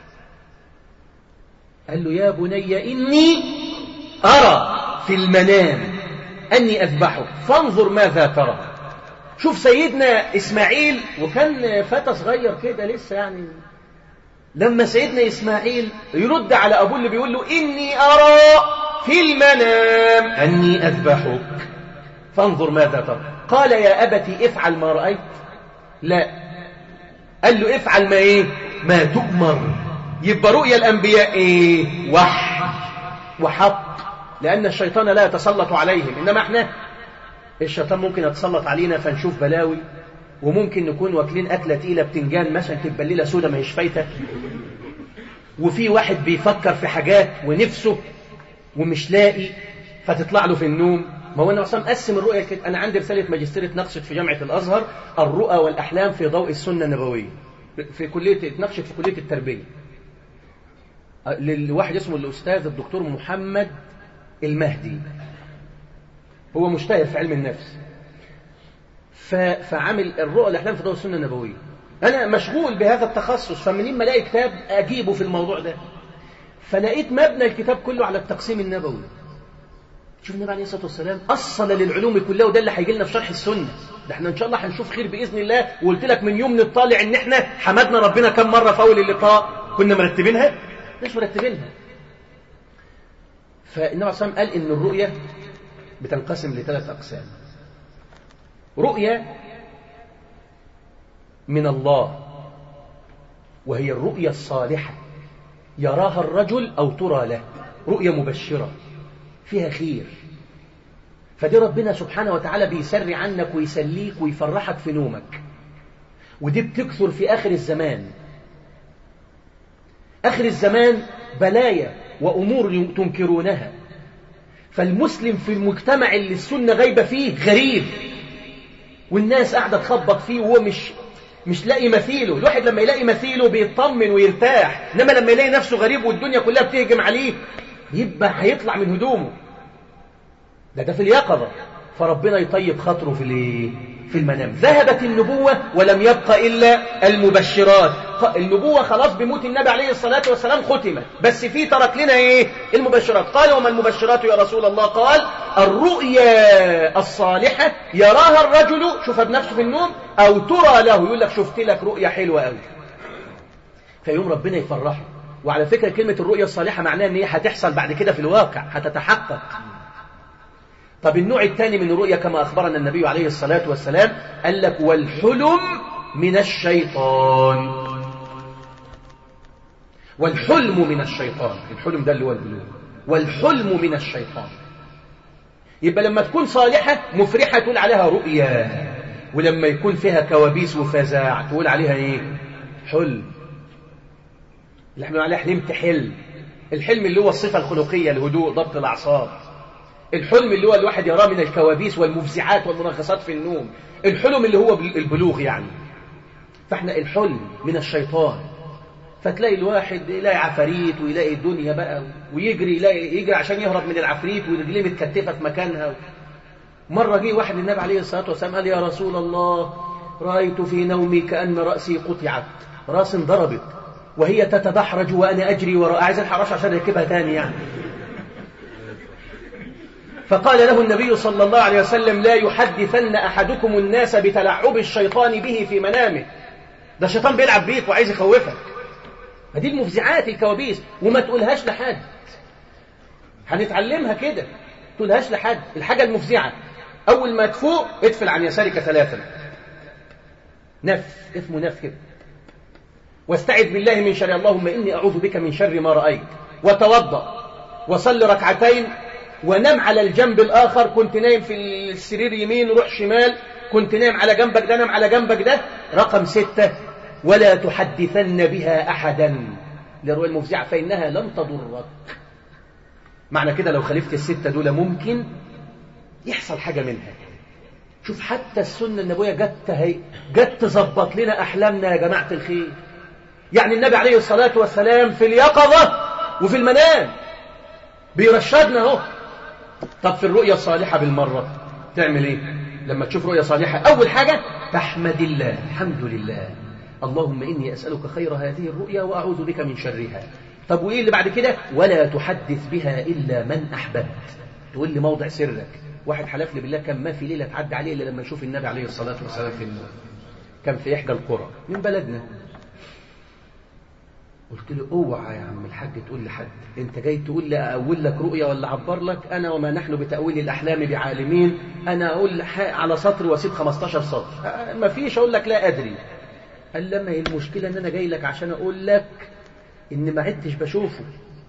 قال له يا بني إني أرى في المنام أني أذبحك فانظر ماذا ترى. شوف سيدنا إسماعيل وكان فتى صغير كده لسه يعني، لما سيدنا إسماعيل يرد على أبوه اللي بيقول له إني أرى في المنام أني أذبحك فانظر ماذا ترى، قال يا أبتي افعل ما رأيت. لا، قال له افعل ما إيه؟ ما تؤمر. يبقى رؤيا الأنبياء إيه؟ وحي وحق، لأن الشيطان لا يتسلط عليهم، إنما إحنا الشيطان ممكن يتسلط علينا فنشوف بلاوي، وممكن نكون واكلين أكلة تقيلة بتنجان مثلا تبقى الليلة سودة ما هيش فايتة، وفي واحد بيفكر في حاجات ونفسه ومش لاقي فتطلع له في النوم. ما هو أنا أصلا مقسم الرؤية كده. أنا عندي رسالة ماجستير اتناقشت في جامعة الأزهر، الرؤى والأحلام في ضوء السنة النبوية، في كلية اتناقشت في كلية التربية، للواحد اسمه الأستاذ الدكتور محمد المهدي، هو مجتهد في علم النفس، فعمل الرؤى والأحلام في ضوء السنة النبوية. أنا مشغول بهذا التخصص، فمنين ما الاقي كتاب أجيبه في الموضوع ده، فلقيت مبنى الكتاب كله على التقسيم النبوي. شوف النبي عليه الصلاة والسلام أصل للعلوم كلها، وده اللي هيجي لنا في شرح السنة. ده احنا إن شاء الله هنشوف خير بإذن الله. وقلت لك من يوم الطالع إن احنا حمدنا ربنا كم مرة في أول اللقاء، كنا مرتبينها؟ مش مرتبينها. فالنبي عليه الصلاة والسلام قال إن الرؤية بتنقسم لثلاث أقسام: رؤية من الله وهي الرؤية الصالحة يراها الرجل أو ترى له، رؤية مبشرة فيها خير، فدي ربنا سبحانه وتعالى بيسري عنك ويسليك ويفرحك في نومك. ودي بتكثر في آخر الزمان. آخر الزمان بلايا وأمور تنكرونها، فالمسلم في المجتمع اللي السنة غايبة فيه غريب، والناس قاعدة تخبط فيه وهو مش مش لاقي مثيله. الواحد لما يلاقي مثيله بيطمن ويرتاح، إنما لما يلاقي نفسه غريب والدنيا كلها بتهجم عليه يبقى هيطلع من هدومه. ده ده في اليقظة، فربنا يطيب خاطره في الايه؟ في المنام. ذهبت النبوة ولم يبق إلا المبشرات. النبوة خلاص بموت النبي عليه الصلاة والسلام ختمت، بس في ترك لنا ايه؟ المبشرات. قال وما المبشرات يا رسول الله؟ قال الرؤيا الصالحة يراها الرجل، شوفها بنفسه في النوم، أو ترى له، يقول لك شفت لك رؤيا حلوة قوي، فيوم ربنا يفرحه. وعلى فكرة كلمة الرؤيا الصالحة معناها ان هي هتحصل بعد كده في الواقع، هتتحقق. طب النوع الثاني من الرؤيا كما أخبرنا النبي عليه الصلاة والسلام قال لك والحلم من الشيطان. والحلم من الشيطان، الحلم ده اللي هو البلوغ، والحلم من الشيطان. يبقى لما تكون صالحة مفرحة تقول عليها رؤيا، ولما يكون فيها كوابيس وفزاع تقول عليها ايه؟ حلم. اللي احنا عليه حلمت حلم. الحلم اللي هو الصفة الخلقية، الهدوء، ضبط الأعصاب. الحلم اللي هو الواحد يراه من الكوابيس والمفزعات والمنغصات في النوم. الحلم اللي هو البلوغ يعني. فاحنا الحلم من الشيطان. فتلاقي الواحد يلاقي عفاريت ويلاقي الدنيا بقى ويجري، يلاقي يجري عشان يهرب من العفريت ورجليه متكتفة في مكانها. مرة جه واحد للنبي عليه الصلاة والسلام قال يا رسول الله رأيت في نومي كأن رأسي قطعت، راس ضربت وهي تتدحرج وأنا أجري وراء، عايز الحراش عشان يركبها تاني يعني. فقال له النبي صلى الله عليه وسلم لا يحدثن أحدكم الناس بتلعب الشيطان به في منامه. ده الشيطان بيلعب بيك وعايز يخوفك. هذه المفزعات الكوابيس، وما تقولهاش لحد. هنتعلمها كده، تقولهاش لحد. الحاجة المفزعة أول ما تفوق ادفل عن يسارك ثلاثا، نف اسمه نف كده، واستعذ بالله من شر، اللهم إني أعوذ بك من شر ما رأيت، وتوضأ وصل ركعتين ونام على الجنب الآخر. كنت نايم في السرير يمين روح شمال، كنت نايم على جنبك ده نام على جنبك ده. رقم ستة ولا تحدثن بها أحدا للرؤيا المفزعة فإنها لن تضرك. معنى كده لو خالفت الستة دول ممكن يحصل حاجة منها. شوف حتى السنة النبوية جت هي جت تظبط لنا أحلامنا يا جماعة الخير. يعني النبي عليه الصلاة والسلام في اليقظة وفي المنام بيرشدنا اهو. طب في الرؤيا الصالحة بالمرة تعمل ايه؟ لما تشوف رؤيا صالحة أول حاجة تحمد الله، الحمد لله اللهم إني أسألك خير هذه الرؤيا وأعوذ بك من شرها. طب وإيه اللي بعد كده؟ ولا تحدث بها إلا من أحببت. تقول لي موضع سرك. واحد حلف لي بالله كان ما في ليلة تعدي عليه إلا لما يشوف النبي عليه الصلاة والسلام في النوم. كان في إحدى القرى من بلدنا. قلت له اوعى يا عم الحاج تقول لحد، انت جاي تقول لي اقول لك رؤيا ولا اعبر لك؟ انا وما نحن بتاويل الاحلام بعالمين. انا اقول على سطر واسيب خمستاشر سطر، ما فيش اقول لك لا ادري. قال لما هي المشكله ان انا جاي لك عشان اقول لك ان ما عدتش بشوفه.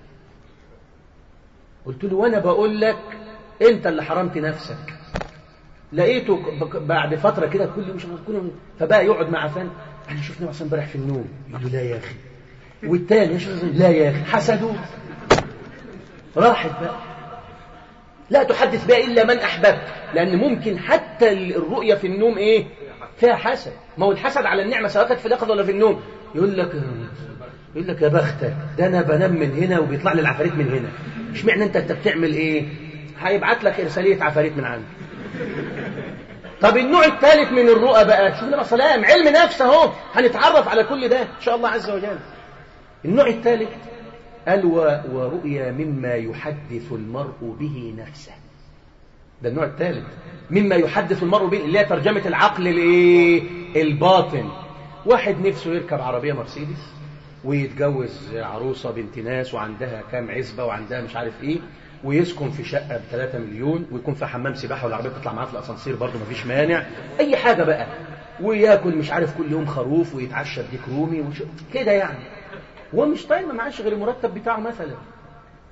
قلت له وانا بقول لك انت اللي حرمت نفسك. لقيته بعد فتره كده كل مش كل فبقى يقعد مع فن، انا شفت نفسي امبارح في النوم. يقول له لا يا اخي، والتاني لا يا أخي، حسدوا راحت بقى. لا تحدث بها إلا من أحببت، لأن ممكن حتى الرؤية في النوم إيه فيها حسد. ما هو الحسد على النعمة سواء كانت في اليقظة ولا في النوم. يقول لك يقول لك يا بختك ده أنا بنام من هنا وبيطلع لي العفاريت من هنا. مش معنى أنت أنت بتعمل إيه؟ هيبعت لك إرسالية عفاريت من عنده. طب النوع الثالث من الرؤى بقى، شوف لنا سلام علم نفس اهو، هنتعرف على كل ده إن شاء الله عز وجل. النوع الثالث قال ورؤيا مما يحدث المرء به نفسه. ده النوع الثالث مما يحدث المرء به، اللي هي ترجمة العقل الايه الباطن. واحد نفسه يركب عربية مرسيدس ويتجوز عروسة بنت ناس وعندها كام عزبة وعندها مش عارف ايه، ويسكن في شقة بثلاثة مليون ويكون في حمام سباحة والعربية بتطلع معاه في الأسانسير برضه مفيش مانع، أي حاجة بقى، وياكل مش عارف كل يوم خروف ويتعشى بديك رومي وش... كده يعني. هو مش طايق، ما معاش غير المرتب بتاعه مثلا،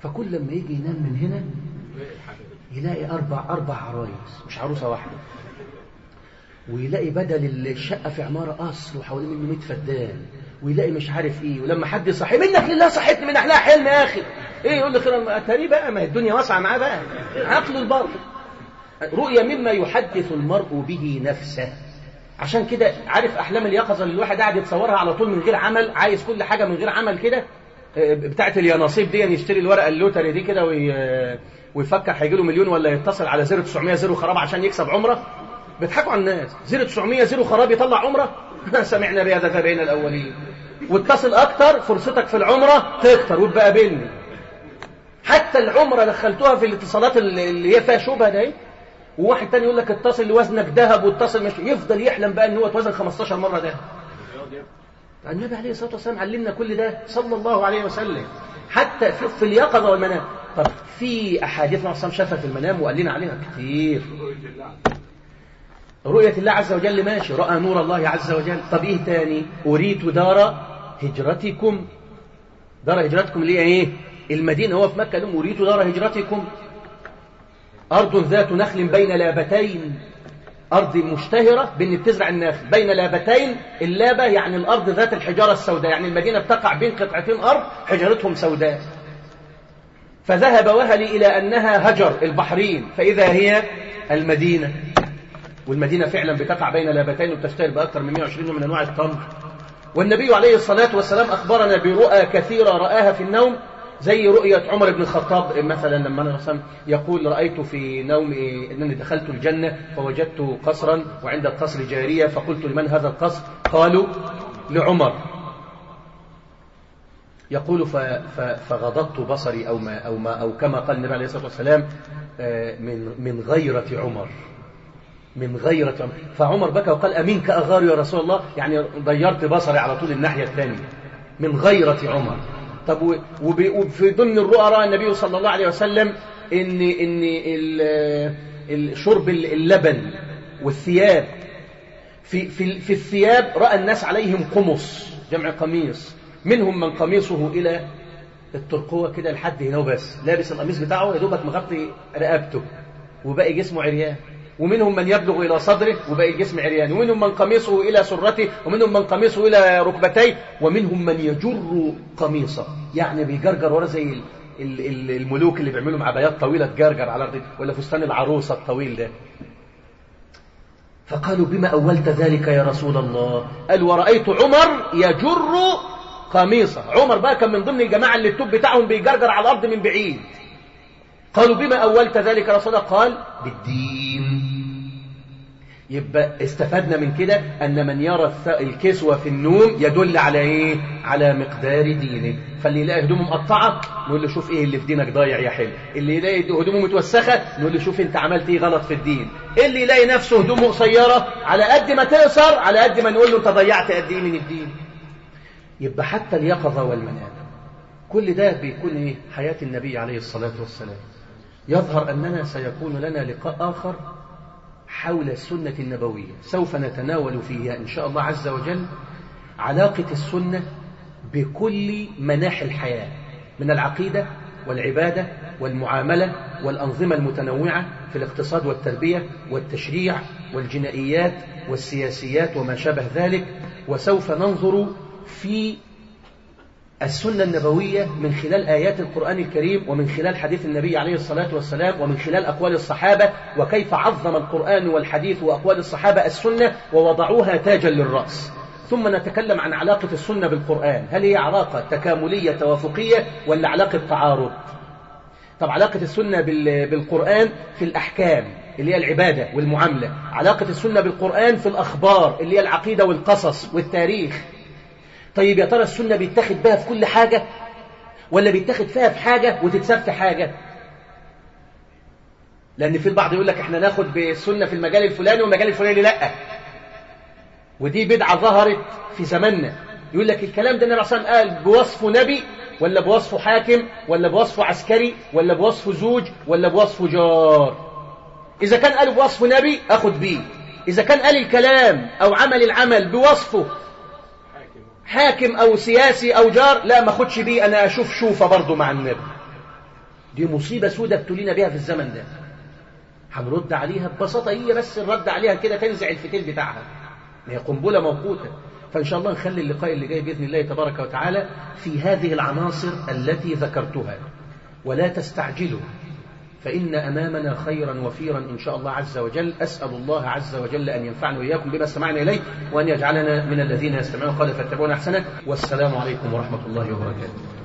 فكل لما يجي ينام من هنا يلاقي أربع أربع عرايس، مش عروسة واحدة، ويلاقي بدل الشقة في عمارة قصر وحوالين منه مية فدان، ويلاقي مش عارف ايه. ولما حد يصحي منك لله صحيتني من احلى حلم يا اخي، ايه يقول لي خير اتاري بقى، ما الدنيا واسعه معاه بقى، عقله الباطل. رؤيا مما يحدث المرء به نفسه. عشان كده عارف احلام اليقظه اللي الواحد قاعد يتصورها على طول من غير عمل، عايز كل حاجه من غير عمل كده، بتاعه اليانصيب دي، يشتري الورقه اللوتري دي كده ويفكر هيجي له مليون، ولا يتصل على زيرو تسعمية زيرو خراب عشان يكسب عمره. بيضحكوا على الناس، زيرو تسعمية زيرو خراب يطلع عمره. سمعنا بهذا بين الاولين. واتصل اكتر فرصتك في العمره تكتر وتبقى قابلني. حتى العمره دخلتوها في الاتصالات اللي هي فيها شبهه ده ايه. وواحد تاني يقول لك اتصل لوزنك ذهب، واتصل مش يفضل يحلم بقى ان هو اتوزن خمستاشر مره ذهب. النبي عليه الصلاه والسلام علمنا كل ده صلى الله عليه وسلم، حتى في اليقظه والمنام. طب في احاديث النبي صلى الله عليه وسلم شافها في المنام وقال لنا عليها كتير. رؤية الله عز وجل ماشي، رأى نور الله عز وجل. طب ايه تاني؟ أريت دار هجرتكم. دار هجرتكم اللي هي ايه؟ المدينة. هو في مكة لهم أريت دار هجرتكم، أرض ذات نخل بين لابتين، أرض مشتهرة بأن بتزرع النخل بين لابتين. اللابة يعني الأرض ذات الحجارة السوداء، يعني المدينة بتقع بين قطعتين أرض حجارتهم سوداء. فذهب وهلي إلى أنها هجر البحرين، فإذا هي المدينة. والمدينة فعلا بتقع بين لابتين وبتشتهر بأكثر من مئة وعشرين من أنواع التمر. والنبي عليه الصلاة والسلام أخبرنا برؤى كثيرة رآها في النوم، زي رؤية عمر بن الخطاب مثلا لما أنا يقول رأيت في نومي أنني دخلت الجنة فوجدت قصرا وعند القصر جارية، فقلت لمن هذا القصر؟ قالوا لعمر. يقول فغضضت بصري أو ما أو ما أو كما قال النبي عليه الصلاة والسلام من من غيرة عمر، من غيرة عمر. فعمر بكى وقال أمينك أغار يا رسول الله، يعني ضيرت بصري على طول الناحية الثانية، من غيرة عمر. طب وفي ضمن الرؤى رأى النبي صلى الله عليه وسلم إن إن شرب اللبن والثياب، في في في الثياب رأى الناس عليهم قمص، جمع قميص، منهم من قميصه إلى الترقوة كده لحد هنا وبس، لابس القميص بتاعه يا دوبك مغطي رقبته وباقي جسمه عريان، ومنهم من يبلغ إلى صدره وباقي الجسم عريان، ومنهم من قميصه إلى سرته، ومنهم من قميصه إلى ركبتيه، ومنهم من يجر قميصه، يعني بيجرجر ورا زي الملوك اللي بيعملوا عبايات طويلة تجرجر على الأرض، ولا فستان العروسة الطويل ده. فقالوا بما أولت ذلك يا رسول الله؟ قال ورأيت عمر يجر قميصه. عمر بقى كان من ضمن الجماعة اللي التوب بتاعهم بيجرجر على الأرض من بعيد. قالوا بما أولت ذلك يا رسول الله؟ قال بالدين. يبقى استفدنا من كده أن من يرى الكسوة في النوم يدل على إيه؟ على مقدار دينه. فاللي يلاقي هدومه مقطعة نقول له شوف إيه اللي في دينك ضايع يا حلو. اللي يلاقي هدومه متوسخة نقول له شوف أنت عملت إيه غلط في الدين. اللي يلاقي نفسه هدومه قصيرة على قد ما تقصر على قد ما نقول له أنت ضيعت قد إيه من الدين. يبقى حتى اليقظة والمنام كل ده بيكون إيه؟ حياة النبي عليه الصلاة والسلام. يظهر أننا سيكون لنا لقاء آخر حول السنة النبوية، سوف نتناول فيها إن شاء الله عز وجل علاقة السنة بكل مناحي الحياة، من العقيدة والعبادة والمعاملة والأنظمة المتنوعة في الاقتصاد والتربية والتشريع والجنائيات والسياسيات وما شابه ذلك. وسوف ننظر في السنة النبوية من خلال آيات القرآن الكريم، ومن خلال حديث النبي عليه الصلاة والسلام، ومن خلال أقوال الصحابة، وكيف عظم القرآن والحديث وأقوال الصحابة السنة ووضعوها تاجا للرأس. ثم نتكلم عن علاقة السنة بالقرآن، هل هي علاقة تكاملية توافقية ولا علاقة تعارض؟ طب علاقة السنة بالقرآن في الأحكام اللي هي العبادة والمعاملة، علاقة السنة بالقرآن في الأخبار اللي هي العقيدة والقصص والتاريخ. طيب يا ترى السنة بيتاخد بها في كل حاجة ولا بيتاخد فيها في حاجة وتتساب في حاجة؟ لأن في البعض يقول لك احنا ناخد بالسنة في المجال الفلاني والمجال الفلاني لأ، ودي بدعة ظهرت في زماننا. يقول لك الكلام ده النبي صلى الله عليه وسلم قال بوصفه نبي ولا بوصفه حاكم ولا بوصفه عسكري ولا بوصفه زوج ولا بوصفه جار. إذا كان قال بوصفه نبي أخد بيه، إذا كان قال الكلام أو عمل العمل بوصفه حاكم أو سياسي أو جار لا ما أخدش بيه، أنا أشوف شوفة برضو مع النبي. دي مصيبة سودة ابتلينا بها في الزمن ده. هنرد عليها ببساطة، هي بس الرد عليها كده تنزع الفتيل بتاعها، هي قنبلة موقوتة. فإن شاء الله نخلي اللقاء اللي جاي بإذن الله تبارك وتعالى في هذه العناصر التي ذكرتها، ولا تستعجلوا فإن أمامنا خيرا وفيرا إن شاء الله عز وجل. أسأل الله عز وجل أن ينفعنا وإياكم بما استمعنا إليه، وأن يجعلنا من الذين يستمعون قال فاتبعون أحسنه. والسلام عليكم ورحمة الله وبركاته.